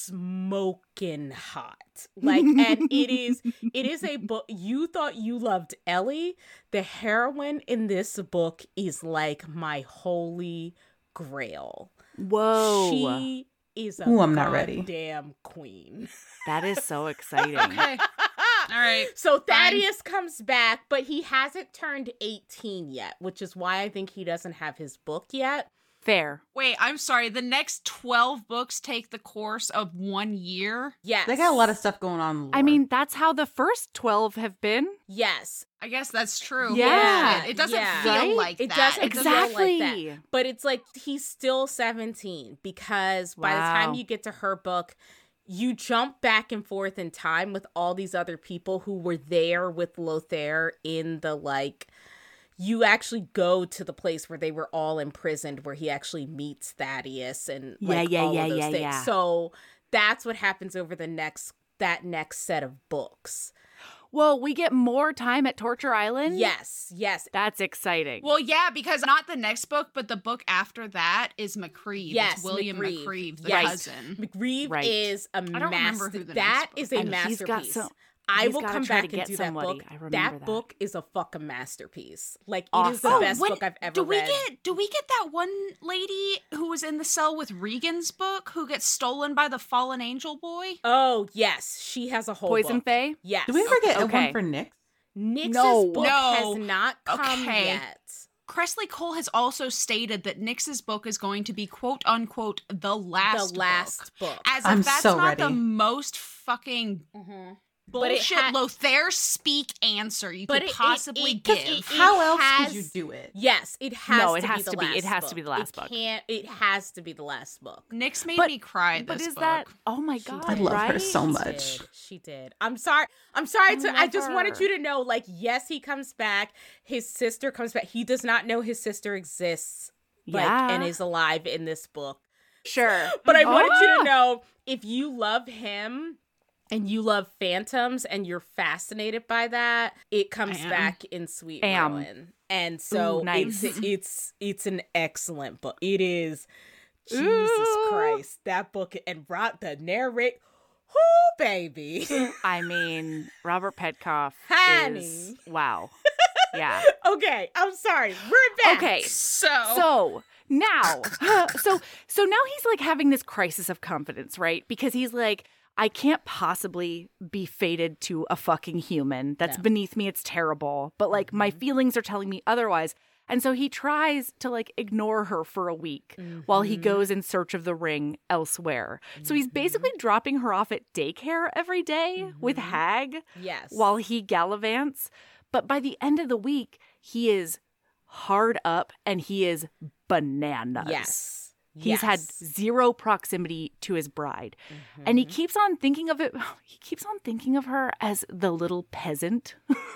smoking hot. Like, and it is. It is a book. You thought you loved Ellie. The heroine in this book is like my holy grail. Whoa. She is a Ooh, I'm not ready. damn queen. That is so exciting. Okay. All right. So Thaddeus comes back, but he hasn't turned eighteen yet, which is why I think he doesn't have his book yet. Fair. Wait, I'm sorry. The next twelve books take the course of one year? Yes. They got a lot of stuff going on. I mean, that's how the first twelve have been. Yes. I guess that's true. Yeah. It doesn't Yeah. feel Right? like It that. doesn't It feel like Exactly. that. But it's like he's still seventeen because by the Wow. time you get to her book, you jump back and forth in time with all these other people who were there with Lothair in the like you actually go to the place where they were all imprisoned, where he actually meets Thaddeus and like Yeah, yeah, all yeah, of those yeah, things. yeah. So that's what happens over the next that next set of books. Well, we get more time at Torture Island. Yes, yes. That's exciting. Well, yeah, because not the next book, but the book after that is McCreeve. Yes, It's William McCreeve. McCreeve, the Yes. cousin. McGreeve Right. is a don't remember master. who the That next book is a And he's got masterpiece. some- I he's will gotta come try to back and get do somebody. that book. I remember that. book is a fucking masterpiece. Like it Awesome. is the Oh, best when- book I've ever do we read. get do we get that one lady who was in the cell with Regan's book who gets stolen by the fallen angel boy? Oh yes, she has a whole Poison book. Fae? Yes. do we ever get Okay. one for Nick? Nix's No. book No. has not come Okay. yet. Cressley Cole has also stated that Nix's book is going to be quote unquote the last The last book. book. As I'm if that's so not the ready. most fucking Mhm. But it bullshit ha- Lothair speak answer you But could it- it- possibly it- give. it- How else has- could you do it? Yes, it has No, it to has be the to be- last it has to book. be the last it book. Can't, it has to be the last book. Nix made But- me cry But this is book. that? Oh my She god! did. I love her right? so She much. did. She did. I'm sorry. I'm sorry I to. I love just wanted her. you to know. Like, yes, he comes back. His sister comes back. He does not know his sister exists. Like, Yeah. and is alive in this book. Sure. But I wanted you Ah! to know, if you love him and you love phantoms and you're fascinated by that, it comes I am. back in Sweet Am. Ruin. And so Ooh, nice. it's it's it's an excellent book. It is. Jesus Ooh. Christ, that book and brought the narrate. Oh baby. I mean, Robert Petkoff Honey. is wow. Yeah. Okay, I'm sorry. We're back. Okay. So, So now, so so now he's like having this crisis of confidence, right? Because he's like, I can't possibly be fated to a fucking human. That's No. beneath me. It's terrible. But like my feelings are telling me otherwise. And so he tries to like ignore her for a week while he Mhm. goes in search of the ring elsewhere. So he's basically dropping her off at daycare every day with Mhm. Hag Yes. while he gallivants. But by the end of the week, he is hard up and he is bananas. Yes. He's had Yes. zero proximity to his bride. And he Mhm. keeps on thinking of it. He keeps on thinking of her as the little peasant.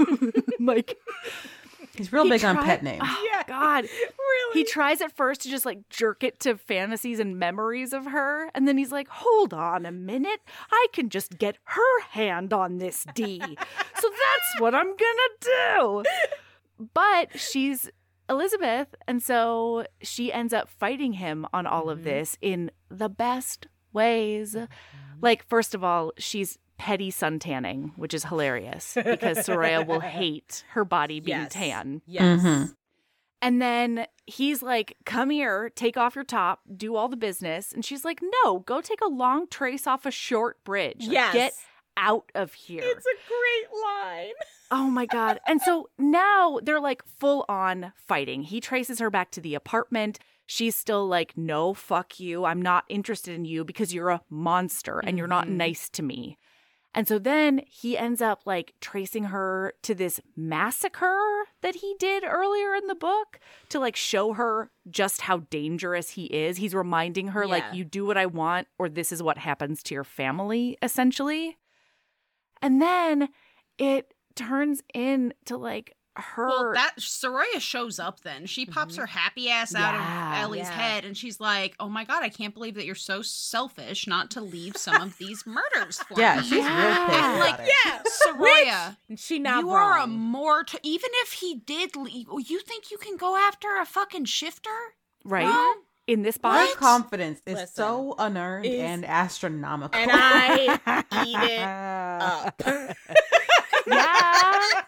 Like, He's real he big on tried- pet names. Oh, Yeah. God. really. He tries at first to just like jerk it to fantasies and memories of her. And then he's like, hold on a minute. I can just get her hand on this D. So that's what I'm going to do. But she's Elizabeth. And so she ends up fighting him on all of Mhm. this in the best ways. Like, first of all, she's petty suntanning, which is hilarious because Soraya will hate her body being Yes. tan. Yes. Mhm. And then he's like, come here, take off your top, do all the business. And she's like, no, go take a long trace off a short bridge. Like, Yes. Get out of here. It's a great line. Oh my God. And so now they're like full on fighting. He traces her back to the apartment. She's still like, no, fuck you. I'm not interested in you because you're a monster and you're not Mhm. nice to me. And so then he ends up like tracing her to this massacre that he did earlier in the book to like show her just how dangerous he is. He's reminding her like, Yeah. you do what I want or this is what happens to your family, essentially. And then it turns into like her. Well, that Soraya shows up then. She pops her happy ass out Yeah. of Ellie's Yeah. head and she's like, oh my God, I can't believe that you're so selfish not to leave some of these murders for Yeah, me. she's real pissed Yeah. about Like, it. Yeah. Soraya, And she not you wrong. are a more, t- even if he did leave, you think you can go after a fucking shifter? right? No. In this Her box. confidence is Listen, so unearned is- and astronomical. And I eat it up. Yeah.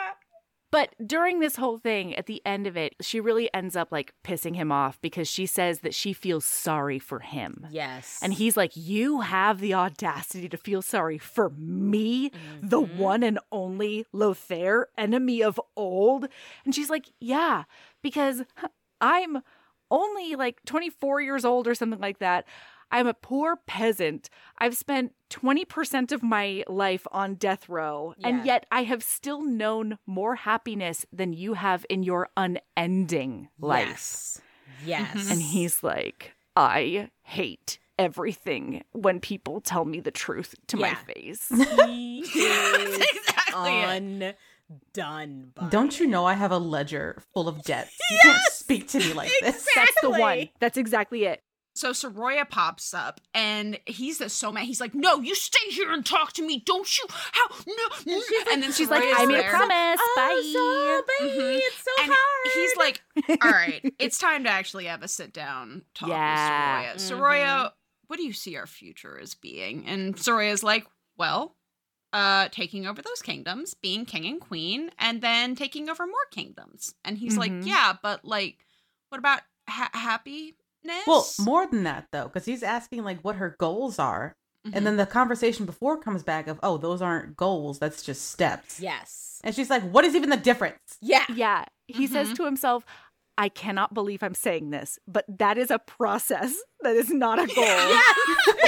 But during this whole thing, at the end of it, she really ends up like pissing him off because she says that she feels sorry for him. Yes. And he's like, you have the audacity to feel sorry for me, the one and only Lothair, enemy of old. And she's like, yeah, because I'm only like twenty-four years old or something like that. I'm a poor peasant. I've spent twenty percent of my life on death row, Yeah. and yet I have still known more happiness than you have in your unending life. Yes. Yes. And he's like, I hate everything when people tell me the truth to my Yeah. face. He is exactly it. undone. By Don't you know I have a ledger full of debts? You can't speak to me like this. That's the one. Exactly. That's exactly it. So Soroya pops up and he's just so mad. He's like, no, you stay here and talk to me. Don't you? How? No. And, she's then She's like, Soroya's I made a there. promise. Oh, Bye. so baby, Mhm. it's so And hard. he's like, all right, it's time to actually have a sit down talk Yeah. with Soroya. Soroya, what do you see our future as being? And Soroya's like, well, uh, taking over those kingdoms, being king and queen, and then taking over more kingdoms. And he's Mhm. like, yeah, but like, what about ha- happiness? Well, more than that, though, because he's asking, like, what her goals are. Mhm. And then the conversation before comes back of, oh, those aren't goals. That's just steps. Yes. And she's like, what is even the difference? Yeah. Yeah. He says Mhm. to himself, I cannot believe I'm saying this, but that is a process. That is not a goal.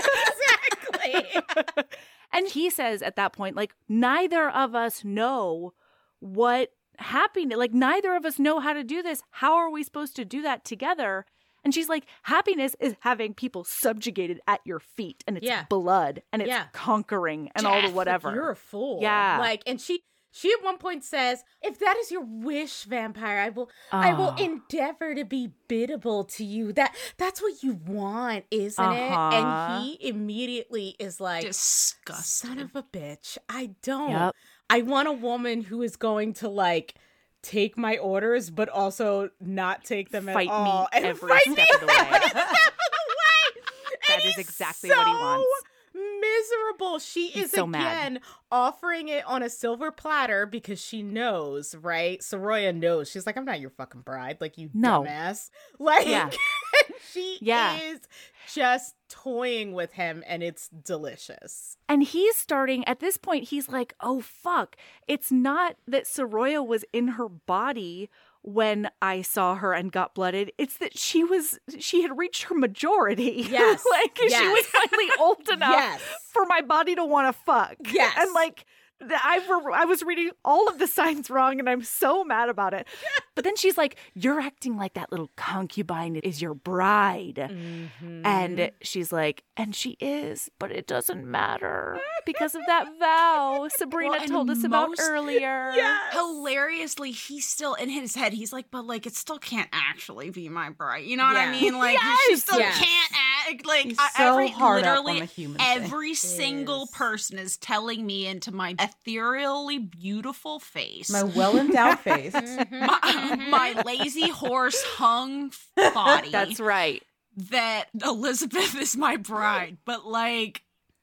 Exactly. And he says at that point, like, neither of us know what happiness, like, neither of us know how to do this. How are we supposed to do that together? And she's like, happiness is having people subjugated at your feet, and it's Yeah. blood, and it's Yeah. conquering, and all the Death. whatever. You're a fool. Yeah. Like, and she she at one point says, if that is your wish, vampire, I will I will Oh. endeavor to be biddable to you. That that's what you want, isn't Uh-huh. it? And he immediately is like, disgusting. son of a bitch. I don't. Yep. I want a woman who is going to like take my orders, but also not take them Fight at all. me and every fight step me of the way. every step of the way. That And is he's exactly what he so wants. Miserable. She He's is so again mad. offering it on a silver platter because she knows, right? Soroya knows. She's like, I'm not your fucking bride, like you No. dumbass. Like, Yeah. she Yeah. is just toying with him, and it's delicious. And he's starting, at this point, he's like, oh, fuck. It's not that Soroya was in her body when I saw her and got blooded. It's that she was, she had reached her majority. Yes. like, she Yes. was finally old enough Yes. for my body to want to fuck. Yes. And like, th- I, re- I was reading all of the signs wrong, and I'm so mad about it. But then she's like, you're acting like that little concubine is your bride. Mm-hmm. And she's like, and she is, but it doesn't matter because of that vow Sabrina Well, and told us about most- earlier. Yes. Hilariously, he's still in his head. He's like, but like, it still can't actually be my bride. You know what I Yeah. mean? Like, she Yes. still Yes. can't act like He's I- so every hard up literally on the human thing. every single Is. person is telling me into my ethereally beautiful face, My well endowed face. my, my lazy horse hung body. That's right. that Elizabeth is my bride, but like,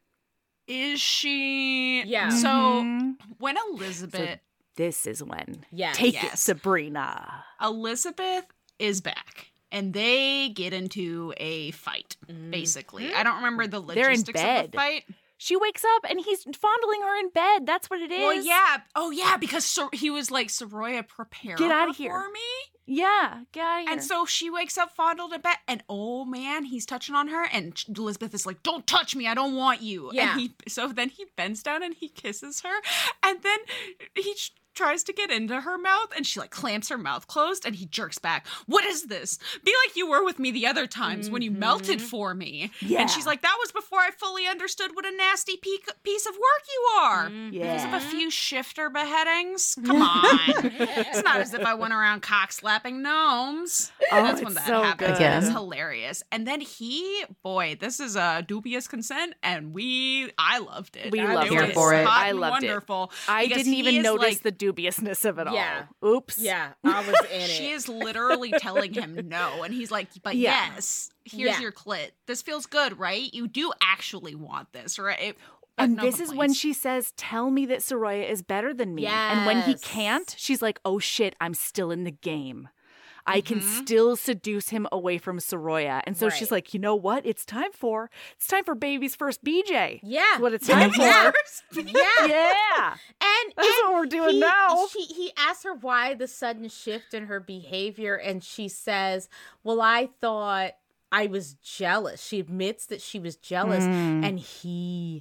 is she? Yeah. So Mhm. when Elizabeth. This is when. Yeah. Take it, Yes. Sabrina. Elizabeth is back and they get into a fight, basically. I don't remember the They're in logistics of bed. the fight. She wakes up and he's fondling her in bed. That's what it is. Well, yeah. Oh, yeah, because Sor- he was like, Soroya, prepare Get her outta here. for me. Yeah. Get out of here. And so she wakes up fondled in bed, and oh man, he's touching on her, and Elizabeth is like, "Don't touch me, I don't want you." Yeah. And he, so then he bends down and he kisses her, and then he tries to get into her mouth and she like clamps her mouth closed and he jerks back. What is this? Be like you were with me the other times mm-hmm. when you melted for me. Yeah. And she's like, that was before I fully understood what a nasty pe- piece of work you are. Mm-hmm. Yeah. Because of a few shifter beheadings. Come on. It's not as if I went around cock slapping gnomes. Oh, That's when it's that so happened. good. It's hilarious. And then he, boy, this is a dubious consent and we, I loved it. We I loved knew it. For it. Hot I and loved it. wonderful. I because didn't he even is, notice like, the dubiousness of it Yeah. all. Oops. Yeah, I was in it. She is literally telling him no. And he's like, but Yeah. yes, here's Yeah. your clit. This feels good, right? You do actually want this, right? It, uh, And no this is when complaints. she says, tell me that Soraya is better than me. And when he Yes. can't, she's like, oh shit, I'm still in the game. I can Mhm. still seduce him away from Soroya. And so Right. she's like, you know what? It's time for, it's time for baby's first B J. Yeah. That's what it's time Yeah. for. Yeah. Yeah. And, That's and what we're doing he, now. She, he asks her why the sudden shift in her behavior, and she says, well, I thought I was jealous. She admits that she was jealous, Mm. and he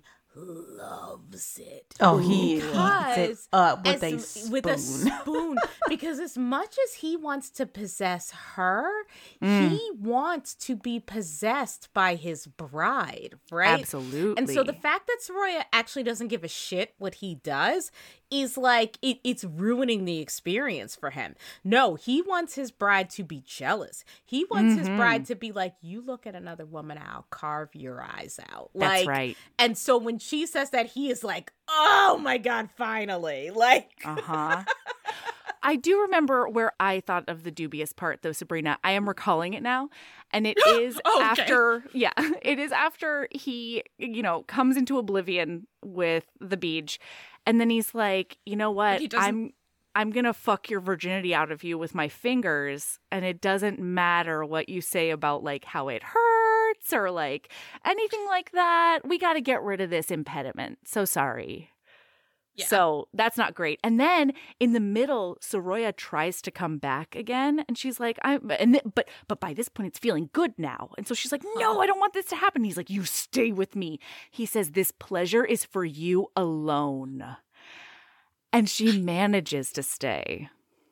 loves it. Oh, he eats Because it up with a as- spoon. with a spoon. Because as much as he wants to possess her, Mm. he wants to be possessed by his bride, right? Absolutely. And so the fact that Soroya actually doesn't give a shit what he does is like, it, it's ruining the experience for him. No, he wants his bride to be jealous. He wants his Mhm. bride to be like, you look at another woman, I'll carve your eyes out. That's Like, right. and so when she says that, he is like, oh my God, finally. Like, Uh huh. I do remember where I thought of the dubious part, though, Sabrina. I am recalling it now. And it is Oh, okay. after, yeah, it is after he, you know, comes into oblivion with the beach. And then he's like, you know what? he doesn't- I'm. I'm going to fuck your virginity out of you with my fingers. And it doesn't matter what you say about like how it hurts or like anything like that. We got to get rid of this impediment. So sorry. Yeah. So that's not great. And then in the middle, Soroya tries to come back again, and she's like, "I'm," and th- but but by this point, it's feeling good now. And so she's like, "No, I don't want this to happen." He's like, "You stay with me." He says, "This pleasure is for you alone," and she manages to stay.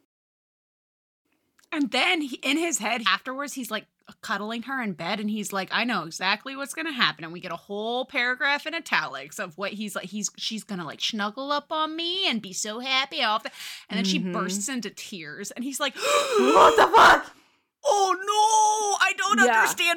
And then he, in his head afterwards, he's like cuddling her in bed and he's like, I know exactly what's going to happen. And we get a whole paragraph in italics of what he's like. He's She's going to like snuggle up on me and be so happy off. The, and then Mhm. she bursts into tears and he's like, What the fuck? oh no, I don't Yeah. understand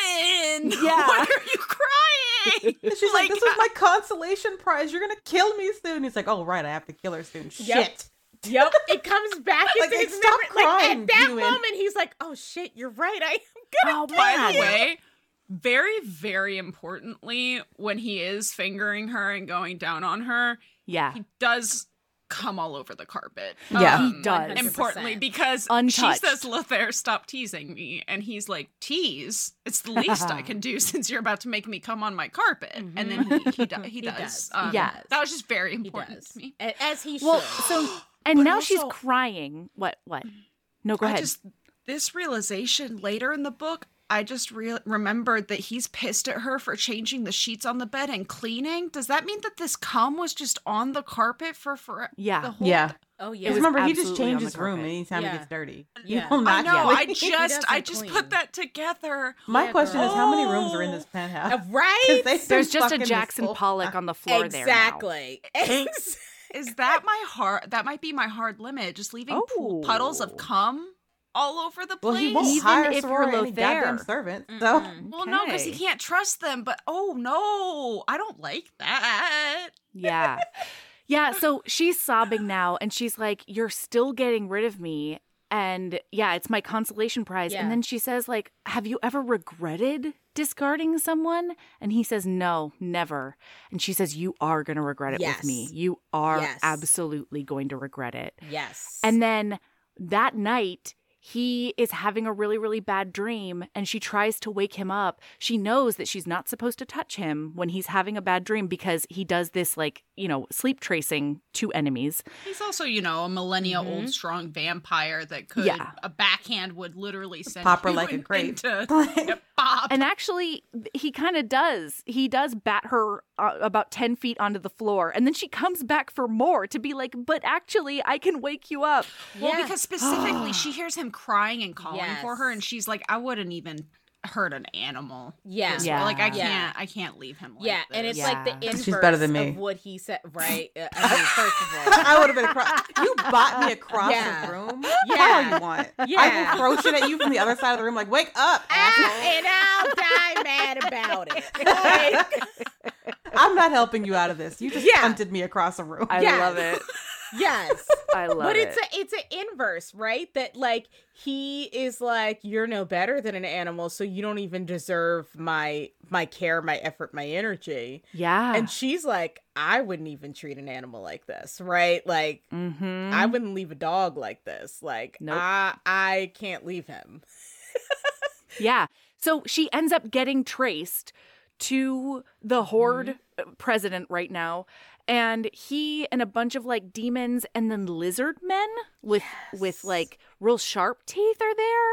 women. Yeah. Why are you crying? And she's like, Like, this was my consolation prize. You're going to kill me soon. He's like, oh, right. I have to kill her soon. Yep. Shit. Yep, it comes back Like, into like, his stop memory. Like, crying, at that Ewan. moment, he's like, "Oh shit, you're right. I am Oh, gonna By man. the way, very, very importantly, when he is fingering her and going down on her, Yeah. he does come all over the carpet. Yeah. He does. Importantly, because Untouched. she says, Lothair, stop teasing me. And he's like, tease? It's the least I can do since you're about to make me come on my carpet. And then he, he, do- he, He does. does. Um, Yeah. That was just very He important does, to me. A- as he should." Well, so and But now she's also- crying. What? What? No, go I ahead. just, this realization later in the book, I just re- remembered that he's pissed at her for changing the sheets on the bed and cleaning. Does that mean that this cum was just on the carpet for, for Yeah. the whole Yeah. "Oh Because yeah, was remember, he just absolutely on changed the his room carpet. anytime Yeah. he gets dirty. Yeah. You will I not know. get I it. just, doesn't I just clean. put that together. My Yeah, question girl. is, how many rooms are in Oh. this penthouse? Uh, 'Cause right? they've been There's just a fucking this Jackson whole- Pollock on the floor there now. Exactly. Ex- Is that my hard? That might be my hard limit. Just leaving pool- puddles Oh. of cum all over the place. Well, he won't Even hire if Soror you're any goddamn Lothair. servant. So Mm-mm. Well, no, because he Okay. can't trust them. But oh no, I don't like that. Yeah. Yeah. So she's sobbing now and she's like, you're still getting rid of me. And yeah, it's my consolation prize. Yeah. And then she says, like, have you ever regretted discarding someone? And he says, no, never. And she says, you are going to regret it with me. Yes. You are Yes. absolutely going to regret it. Yes. And then that night, he is having a really, really bad dream and she tries to wake him up. She knows that she's not supposed to touch him when he's having a bad dream because he does this, like, you know, sleep tracing to enemies. He's also, you know, a millennia Mm-hmm. old strong vampire that could, Yeah. a backhand would literally send Pop her you like a in- grape. into yep, pop. And actually, he kind of does. He does bat her uh, about ten feet onto the floor. And then she comes back for more to be like, but actually, I can wake you up. Well, Yeah. because specifically she hears him crying and calling Yes. for her, and she's like, I wouldn't even hurt an animal. Yeah. this way. Yeah. Like I Yeah. can't I can't leave him like Yeah, this. and it's Yeah. like the inverse She's better than me. of what he said. Right? Uh, I mean, first of all, I would have been across. You bought me across Yeah. the room. Yeah. That's all you want. I Yeah. will throw shit at you from the other side of the room. Like, wake up, asshole. Ah, and I'll die mad about it. Like, I'm not helping you out of this. You just Yeah. punted me across a room. I Yes. love it. yes. I love But it. it's a it's an inverse, right? That like he is like, you're no better than an animal, so you don't even deserve my my care, my effort, my energy. yeah. And she's like, I wouldn't even treat an animal like this, right? Like mm-hmm. I wouldn't leave a dog like this. Like Nope. I I can't leave him. Yeah. So she ends up getting traced to the Horde uh, president right now. And he and a bunch of like demons and then lizard men with with Yes. like real sharp teeth are there.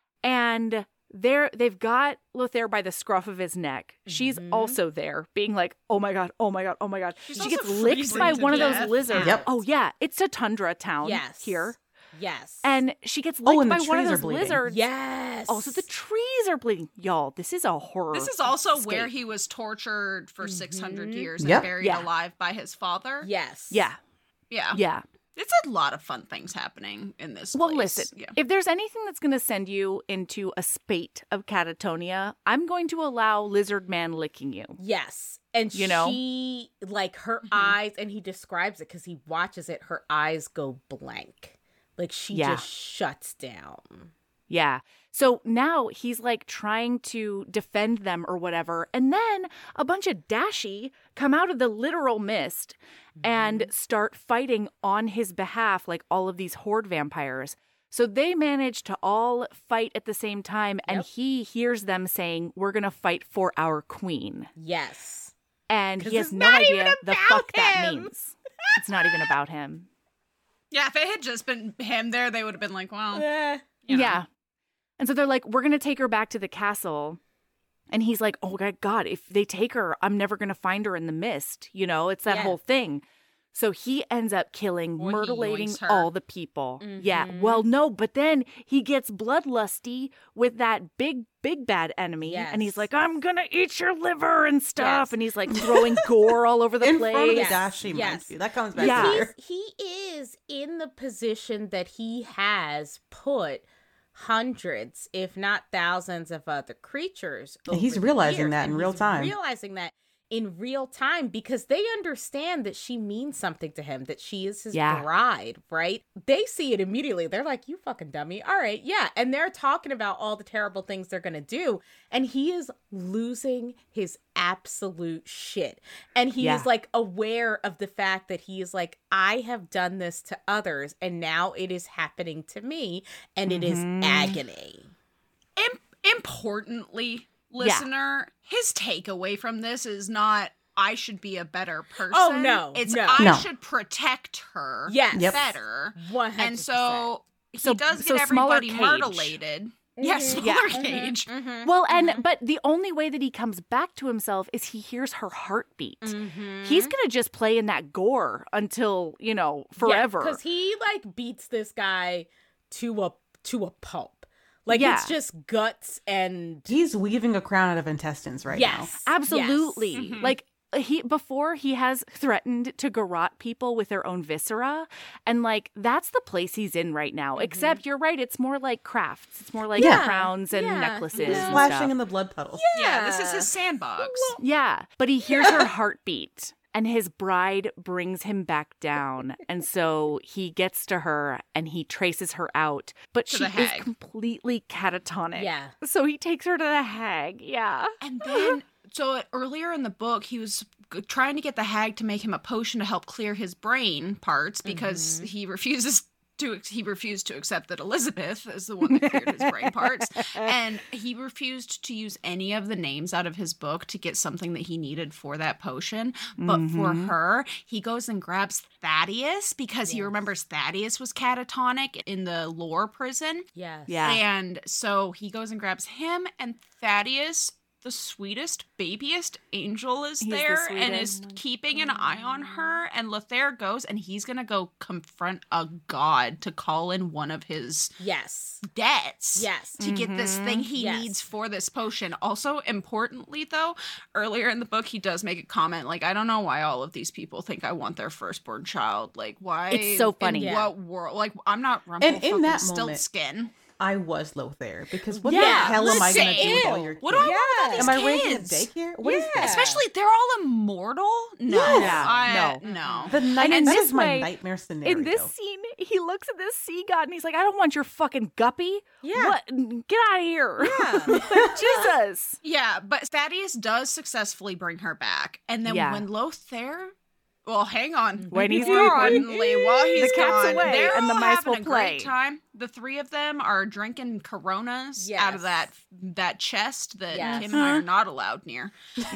And they're they've got Lothair by the scruff of his neck. She's Mhm. also there, being like, oh my god, oh my god, oh my god. She's she also gets licked freezing by to one of death. those lizards. Yep. Oh yeah. It's a tundra town Yes. here. Yes. And she gets Oh, licked and the by one of trees are those bleeding. lizards. yes. Also, the trees are bleeding. Y'all, this is a horror. This is also where scape. he was tortured for six hundred Mhm. years and Yep. buried Yeah. alive by his father. Yes. Yeah, Yeah. yeah. It's a lot of fun things happening in this Well, place. listen, Yeah. if there's anything that's going to send you into a spate of catatonia, I'm going to allow Lizard Man licking you. Yes. And You know? she, like, her Mhm. eyes, and he describes it because he watches it, her eyes go blank. Like, she Yeah. just shuts down. Yeah. So now he's like trying to defend them or whatever. And then a bunch of Dashi come out of the literal mist and start fighting on his behalf, like all of these Horde vampires. So they manage to all fight at the same time. And Yep. he hears them saying, we're going to fight for our queen. Yes. And 'Cause he has it's no not idea even the about fuck that him. means. It's not even about him. Yeah, if it had just been him there, they would have been like, well, Eh. you know. Yeah. And so they're like, we're going to take her back to the castle. And he's like, oh my God, if they take her, I'm never going to find her in the mist. You know, it's that Yeah. whole thing. So he ends up killing, Or he mutilating yoinks her. all the people. Yeah. Mhm. Well, no, but then he gets bloodlusty with that big, big bad enemy. And he's Yes. like, I'm going to eat your liver and stuff. Yes. And he's like throwing gore all over the In place. front of the Yes. Dashi, mind Yes. you. That comes back Yeah. later. He's, he is in the position that he has put hundreds, if not thousands, of other creatures. And he's over the realizing years, that in and real he's time. Realizing that in real time because they understand that she means something to him, that she is his Yeah. bride, right? They see it immediately. They're like, you fucking dummy. All right, yeah. And they're talking about all the terrible things they're going to do. And he is losing his absolute shit. And he Yeah. is like aware of the fact that he is like, I have done this to others and now it is happening to me and it is Mhm. agony. Im- importantly, listener, his takeaway from this is not I should be a better person. Oh, no, It's no. I No. should protect her Yes. Yep. better. one hundred percent. And so he So- does so get smaller everybody cage. mutilated. Yeah, Mhm. smaller Yeah. cage. Mhm. Well, and Mhm. but the only way that he comes back to himself is he hears her heartbeat. Mhm. He's gonna just play in that gore until, you know, forever. because he like beats this guy to a to a pulp. Like Yeah. it's just guts and He's weaving a crown out of intestines right yes, Absolutely. yes. Mhm. Like he before he has threatened to garrote people with their own viscera, and like that's the place he's in right now. Mhm. Except you're right, it's more like crafts. It's more like Yeah. crowns and Yeah. necklaces Yeah. and Splashing stuff. in the blood puddles. Yeah, this is his sandbox. Yeah, but he hears her heartbeat. And his bride brings him back down. And so he gets to her and he traces her out. But To she the is hag. completely catatonic. Yeah. So he takes her to the hag. Yeah. And then, so earlier in the book, he was g- trying to get the hag to make him a potion to help clear his brain parts because Mhm. he refuses to he refused to accept that Elizabeth is the one that cleared his brain parts, and he refused to use any of the names out of his book to get something that he needed for that potion. But mm-hmm. for her, he goes and grabs Thaddeus because yes. he remembers Thaddeus was catatonic in the lore prison. Yes. Yeah. And so he goes and grabs him, and Thaddeus, the sweetest, babiest angel, is He's there the and is keeping an eye on her. And Lothair goes and he's going to go confront a god to call in one of his yes debts. Yes. To mm-hmm. get this thing he yes. needs for this potion. Also, importantly, though, earlier in the book, he does make a comment like, I don't know why all of these people think I want their firstborn child. Like, why? It's so funny. In Yeah. what world? Like, I'm not Rumpel And in that stilt moment, skin. I was Lothair because what Yeah, the hell am I going to do with listen. all your kids? What do I want with Am all I these raising a kids? daycare? What is Yeah. that? Especially, they're all immortal? No. Yes. I, No. No. The night, in that this is my way- nightmare scenario. In this scene, he looks at this sea god and he's like, I don't want your fucking guppy. Yeah. What? Get out of here. Yeah. Like, Jesus. Yeah, but Thaddeus does successfully bring her back. And then Yeah. when Lothair... Well, hang on. When he's Importantly, while he's The cat's gone, away they're and the all mice having will a play. great time. The three of them are drinking Coronas Yes. out of that that chest that Yes. Kim and I are not allowed near.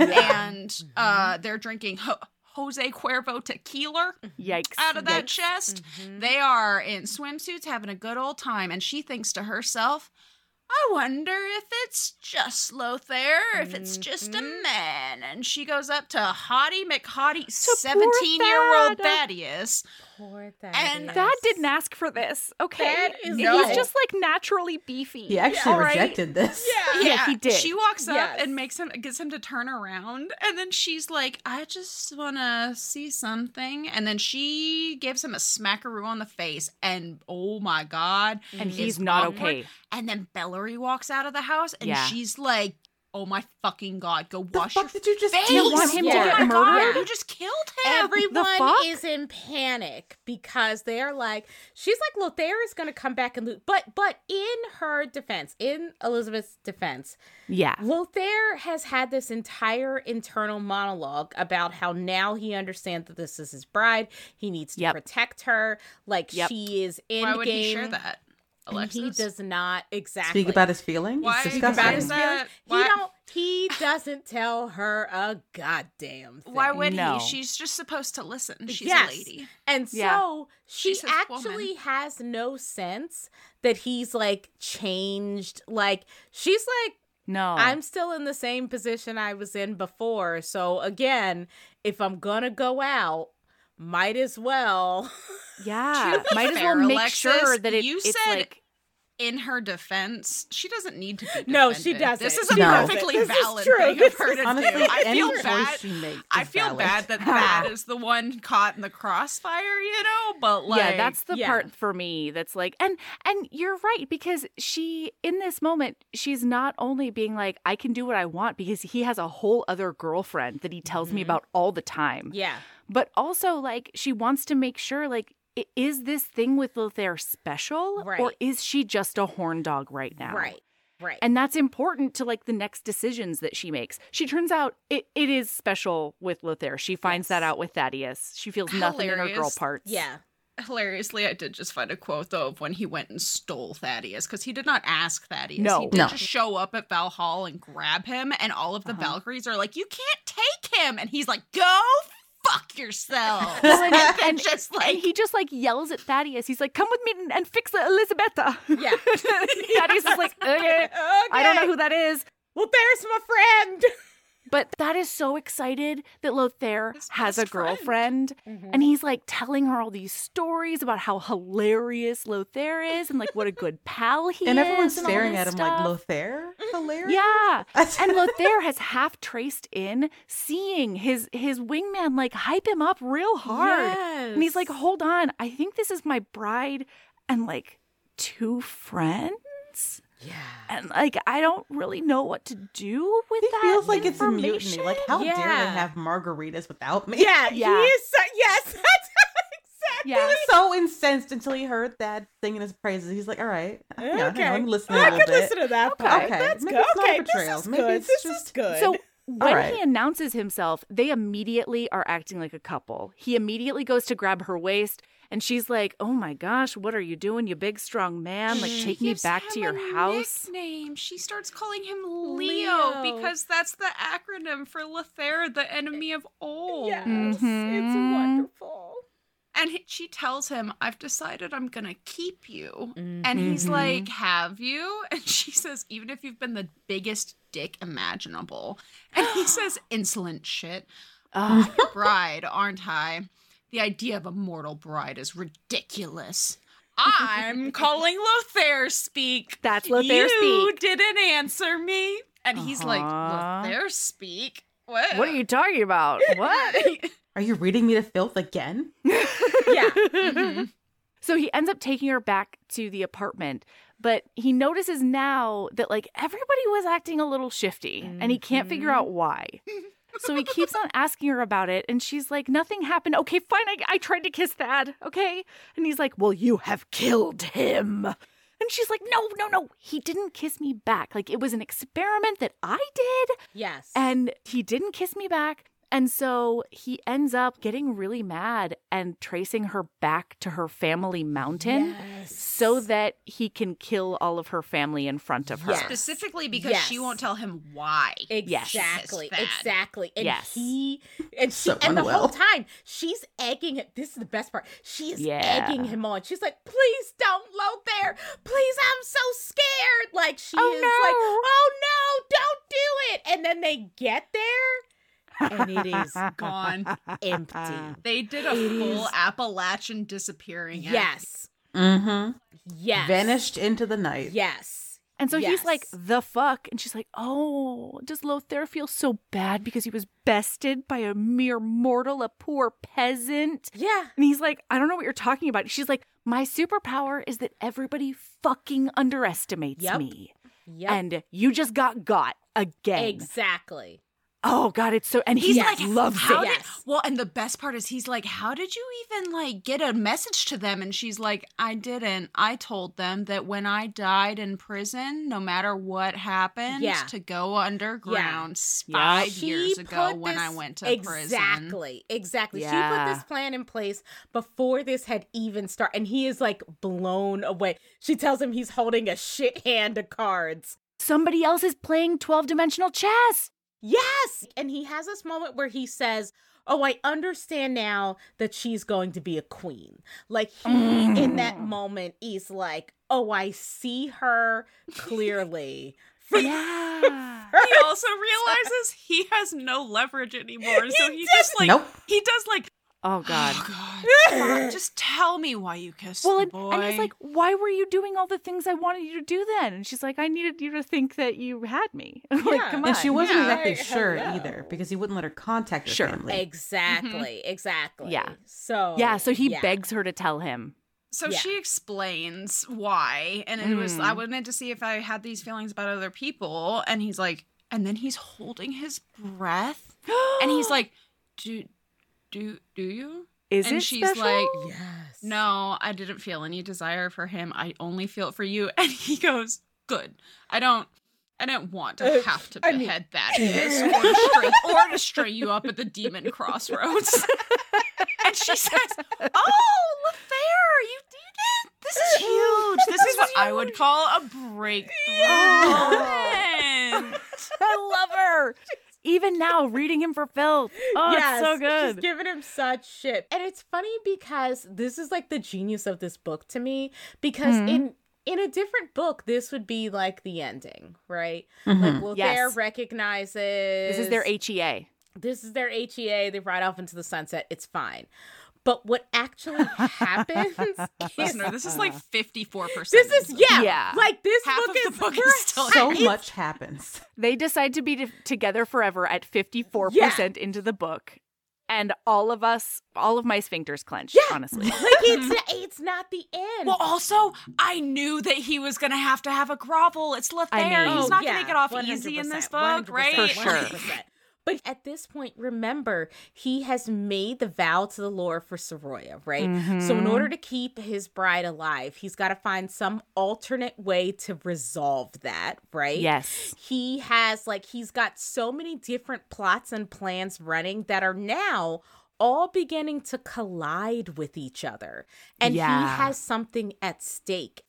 And uh, they're drinking Ho- Jose Cuervo tequila Yikes. out of that Yikes. chest. Mhm. They are in swimsuits having a good old time. And she thinks to herself, I wonder if it's just Lothair, if it's just a Mhm. man. And she goes up to Hottie McHottie, poor seventeen-year-old Thad. Thaddeus. Poor And Thaddeus. Dad didn't ask for this, okay? Thad is He's like- just like naturally beefy. He actually all right? rejected this. Yeah, he did. She walks up Yes. and makes him gets him to turn around, and then she's like, "I just want to see something." And then she gives him a smackaroo on the face, and oh my god, And it's he's not awkward. okay. And then Bellary walks out of the house, and Yeah. she's like, "Oh my fucking god, go The wash fuck your did you just face!" do? You want him to oh get my god, murdered? you just killed him. Everyone fuck? is in panic because they're like, she's like, Lothair is going to come back and loot. But, but in her defense, in Elizabeth's defense, Yeah. Lothair has had this entire internal monologue about how now he understands that this is his bride. He needs to Yep. protect her. Like Yep. she is in Why would game. he share that, And Alexis? he does not exactly Speak about his feelings. Why- It's Speak disgusting. about his Is that- He why- don't. He doesn't tell her a goddamn thing. Why would No. he? She's just supposed to listen. She's Yes. a lady. And so Yeah. she She's his actually woman. has no sense that he's like changed. Like she's like, No. I'm still in the same position I was in before. So again, if I'm gonna go out, might as well. Yeah. To be Might as fair, well make Alexis, sure that it, you it's said like in her defense, she doesn't need to be defended. No, she doesn't. This is a She doesn't. perfectly This is valid true. thing This of her is- to Honestly, do. I any feel choice bad. she makes is I feel valid. bad that Thad is the one caught in the crossfire, you know? But like, yeah, that's the yeah. part for me that's like, and and you're right, because she, in this moment, she's not only being like, I can do what I want because he has a whole other girlfriend that he tells me Mhm. about all the time, Yeah. but also like she wants to make sure, like, i- is this thing with Lothair special, or Right. is she just a horn dog right now? Right. Right. And that's important to like the next decisions that she makes. She turns out it, it is special with Lothair. She finds Yes. that out with Thaddeus. She feels nothing in her girl Hilarious. parts. yeah. hilariously, I did just find a quote though of when he went and stole Thaddeus, because he did not ask Thaddeus. No. he did No. just show up at Valhall and grab him, and all of the Uh-huh. Valkyries are like, "You can't take him," and he's like, "Go fuck yourself." Well, and, and, and- just like and he just like yells at Thaddeus. He's like, "Come with me and, and fix the Elizabetta." Yeah. Thaddeus is like, "Okay, I don't know who that is." Well, there's my friend. But Thad is so excited that Lothair His has a best friend. girlfriend. And he's like telling her all these stories about how hilarious Lothair is and like what a good pal he And is. everyone's and all staring this at him stuff. like, Lothair? Hilarious. Yeah. And Lothair has half traced in seeing his his wingman like hype him up real hard. Yes. And he's like, hold on, I think this is my bride and like two friends. Yeah. And like I don't really know what to do with He that. feels like it's a mutiny. information. Like, how dare they Yeah. have margaritas without me? Yeah. Yeah. He is. So, yes. That's exactly. Yeah. He was so incensed until he heard Thad singing his praises. He's like, all right. Yeah, Okay. I'm listening I a little could bit. listen to that Okay. part. Okay, That's maybe good. it's not a Okay, betrayal. this is Maybe good. it's This just- is good. So when right. he announces himself, they immediately are acting like a couple. He immediately goes to grab her waist, and she's like, "Oh my gosh, what are you doing, you big strong man? Like, take me back to your house." Nickname. She starts calling him Leo, Leo. because that's the acronym for Lothair, the enemy of old. Yes, Mhm. it's wonderful. And he, she tells him, "I've decided I'm going to keep you." Mhm. And he's Mhm. like, "Have you?" And she says, "Even if you've been the biggest dick imaginable." And he says, "Insolent shit. Ugh. I'm your bride, aren't I? The idea of a mortal bride is ridiculous. I'm calling Lothair speak. That's Lothair you speak. didn't answer me." And he's like, Uh-huh. "Lothair speak? What? What are you talking about? What? Are you reading me to filth again? Yeah. Mhm. So he ends up taking her back to the apartment, but he notices now that like everybody was acting a little shifty and he can't figure Mhm. out why. So he keeps on asking her about it, and she's like, "Nothing happened. Okay, fine. I, I tried to kiss Thad. Okay." And he's like, "Well, you have killed him." And she's like, "No, no, no. He didn't kiss me back. Like, it was an experiment that I did, Yes. and he didn't kiss me back." And so he ends up getting really mad and tracing her back to her family mountain Yes. so that he can kill all of her family in front of her. Yes. Specifically because Yes. she won't tell him why. Yes. Exactly. Yes, Thad. Exactly. And Yes. he and she So and the whole unwell. time she's egging him. This is the best part. She is Yeah. egging him on. She's like, "Please don't load there. Please, I'm so scared." Like she Oh, is no. like, "Oh no, don't do it." And then they get there and it is Gone. empty. They did a It full is- Appalachian disappearing act. Yes. Mm-hmm. Yes. Vanished into the night. Yes. And so he's like, Yes. "The fuck?" And she's like, "Oh, does Lothair feel so bad because he was bested by a mere mortal, a poor peasant?" Yeah. And he's like, "I don't know what you're talking about." She's like, "My superpower is that everybody fucking underestimates Yep. me. Yep. And you just got got again." Exactly. Oh, God, it's so... And he He's Yes. like, loves how it. did, Yes. well, and the best part is he's like, "How did you even like get a message to them?" And she's like, "I didn't. I told them that when I died in prison, no matter what happened, Yeah. to go underground s- Yeah. five She years ago put when I this- went to prison." Exactly, exactly. She Yeah. put this plan in place before this had even started, and he is like blown away. She tells him he's holding a shit hand of cards. Somebody else is playing twelve-dimensional chess. Yes, and he has this moment where he says, "Oh, I understand now that she's going to be a queen." Like he, in that moment, is like, "Oh, I see her clearly." Yeah. He also realizes he has no leverage anymore, so he just like Nope. he does like, Oh, God. "Oh God, fuck, just tell me why you kissed Well, the and, boy." and he's like, "Why were you doing all the things I wanted you to do then?" And she's like, "I needed you to think that you had me." Like, Yeah. come on. And she wasn't Yeah. exactly Right, sure hello. either because he wouldn't let her contact her Sure. family. Exactly, exactly. Yeah. So Yeah, so he yeah. begs her to tell him. So Yeah. she explains why, and it was Mm. I wanted to see if I had these feelings about other people, and he's like, and then he's holding his breath, and he's like, "Do, do, do you?" Is and it she's special? like, Yes. "No, I didn't feel any desire for him. I only feel it for you." And he goes, "Good. I don't." I didn't want to Uh, have to I mean- behead that is, or to, string, or to string you up at the demon crossroads. And she says, "Oh, Lothair, you did it! This is huge. This is what I would call a breakthrough moment." I love her. Even now, reading him for filth. Oh, Yes, it's so good. She's giving him such shit. And it's funny because this is like the genius of this book to me. Because Mhm. in in a different book, this would be like the ending, right? Mhm. Like Lothair Yes. recognizes This is their H E A. this is their H E A. They ride off into the sunset. It's fine. But what actually happens is Listener, this is like fifty-four percent. this is yeah, Yeah. like this Half book of the is book is we're- still So it's- much happens. They decide to be t- together forever at fifty-four percent into the book. And all of us, all of my sphincters clenched, Yeah. honestly. Like it's it's not the end. Well, also, I knew that he was going to have to have a grovel. It's Lothair. I mean- He's Oh, not yeah, going to get off one hundred easy in this percent, book, right? For sure. one hundred percent. But at this point, remember, he has made the vow to the Lord for Soroya, right? Mm-hmm. So in order to keep his bride alive, he's got to find some alternate way to resolve that, right? Yes. He has, like, he's got so many different plots and plans running that are now all beginning to collide with each other. And yeah. he has something at stake.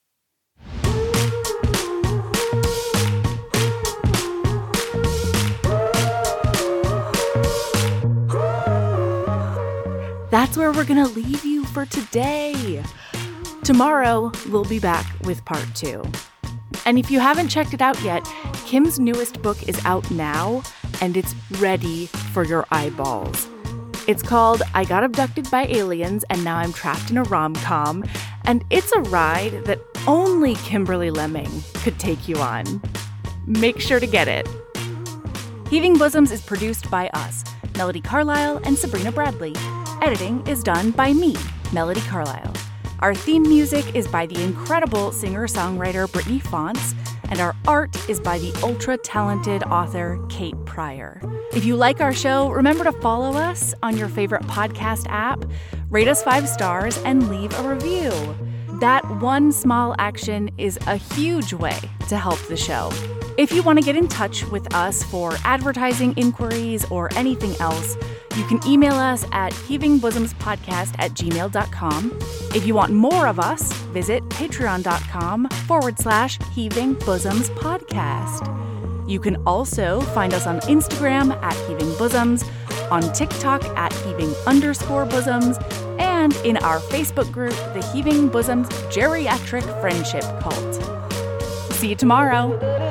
That's where we're going to leave you for today. Tomorrow, we'll be back with part two. And if you haven't checked it out yet, Kim's newest book is out now, and it's ready for your eyeballs. It's called I Got Abducted by Aliens, and Now I'm Trapped in a Rom-Com, and it's a ride that only Kimberly Lemming could take you on. Make sure to get it. Heaving Bosoms is produced by us, Melody Carlisle and Sabrina Bradley. Editing is done by me, Melody Carlisle. Our theme music is by the incredible singer-songwriter Brittany Fonts, and our art is by the ultra-talented author Kate Pryor. If you like our show, remember to follow us on your favorite podcast app, rate us five stars, and leave a review. That one small action is a huge way to help the show. If you want to get in touch with us for advertising inquiries or anything else, you can email us at heavingbosomspodcast at gmail dot com. If you want more of us, visit patreon.com forward slash heavingbosomspodcast. You can also find us on Instagram at heavingbosoms, on TikTok at heaving underscore bosoms, and in our Facebook group, the Heaving Bosoms Geriatric Friendship Cult. See you tomorrow.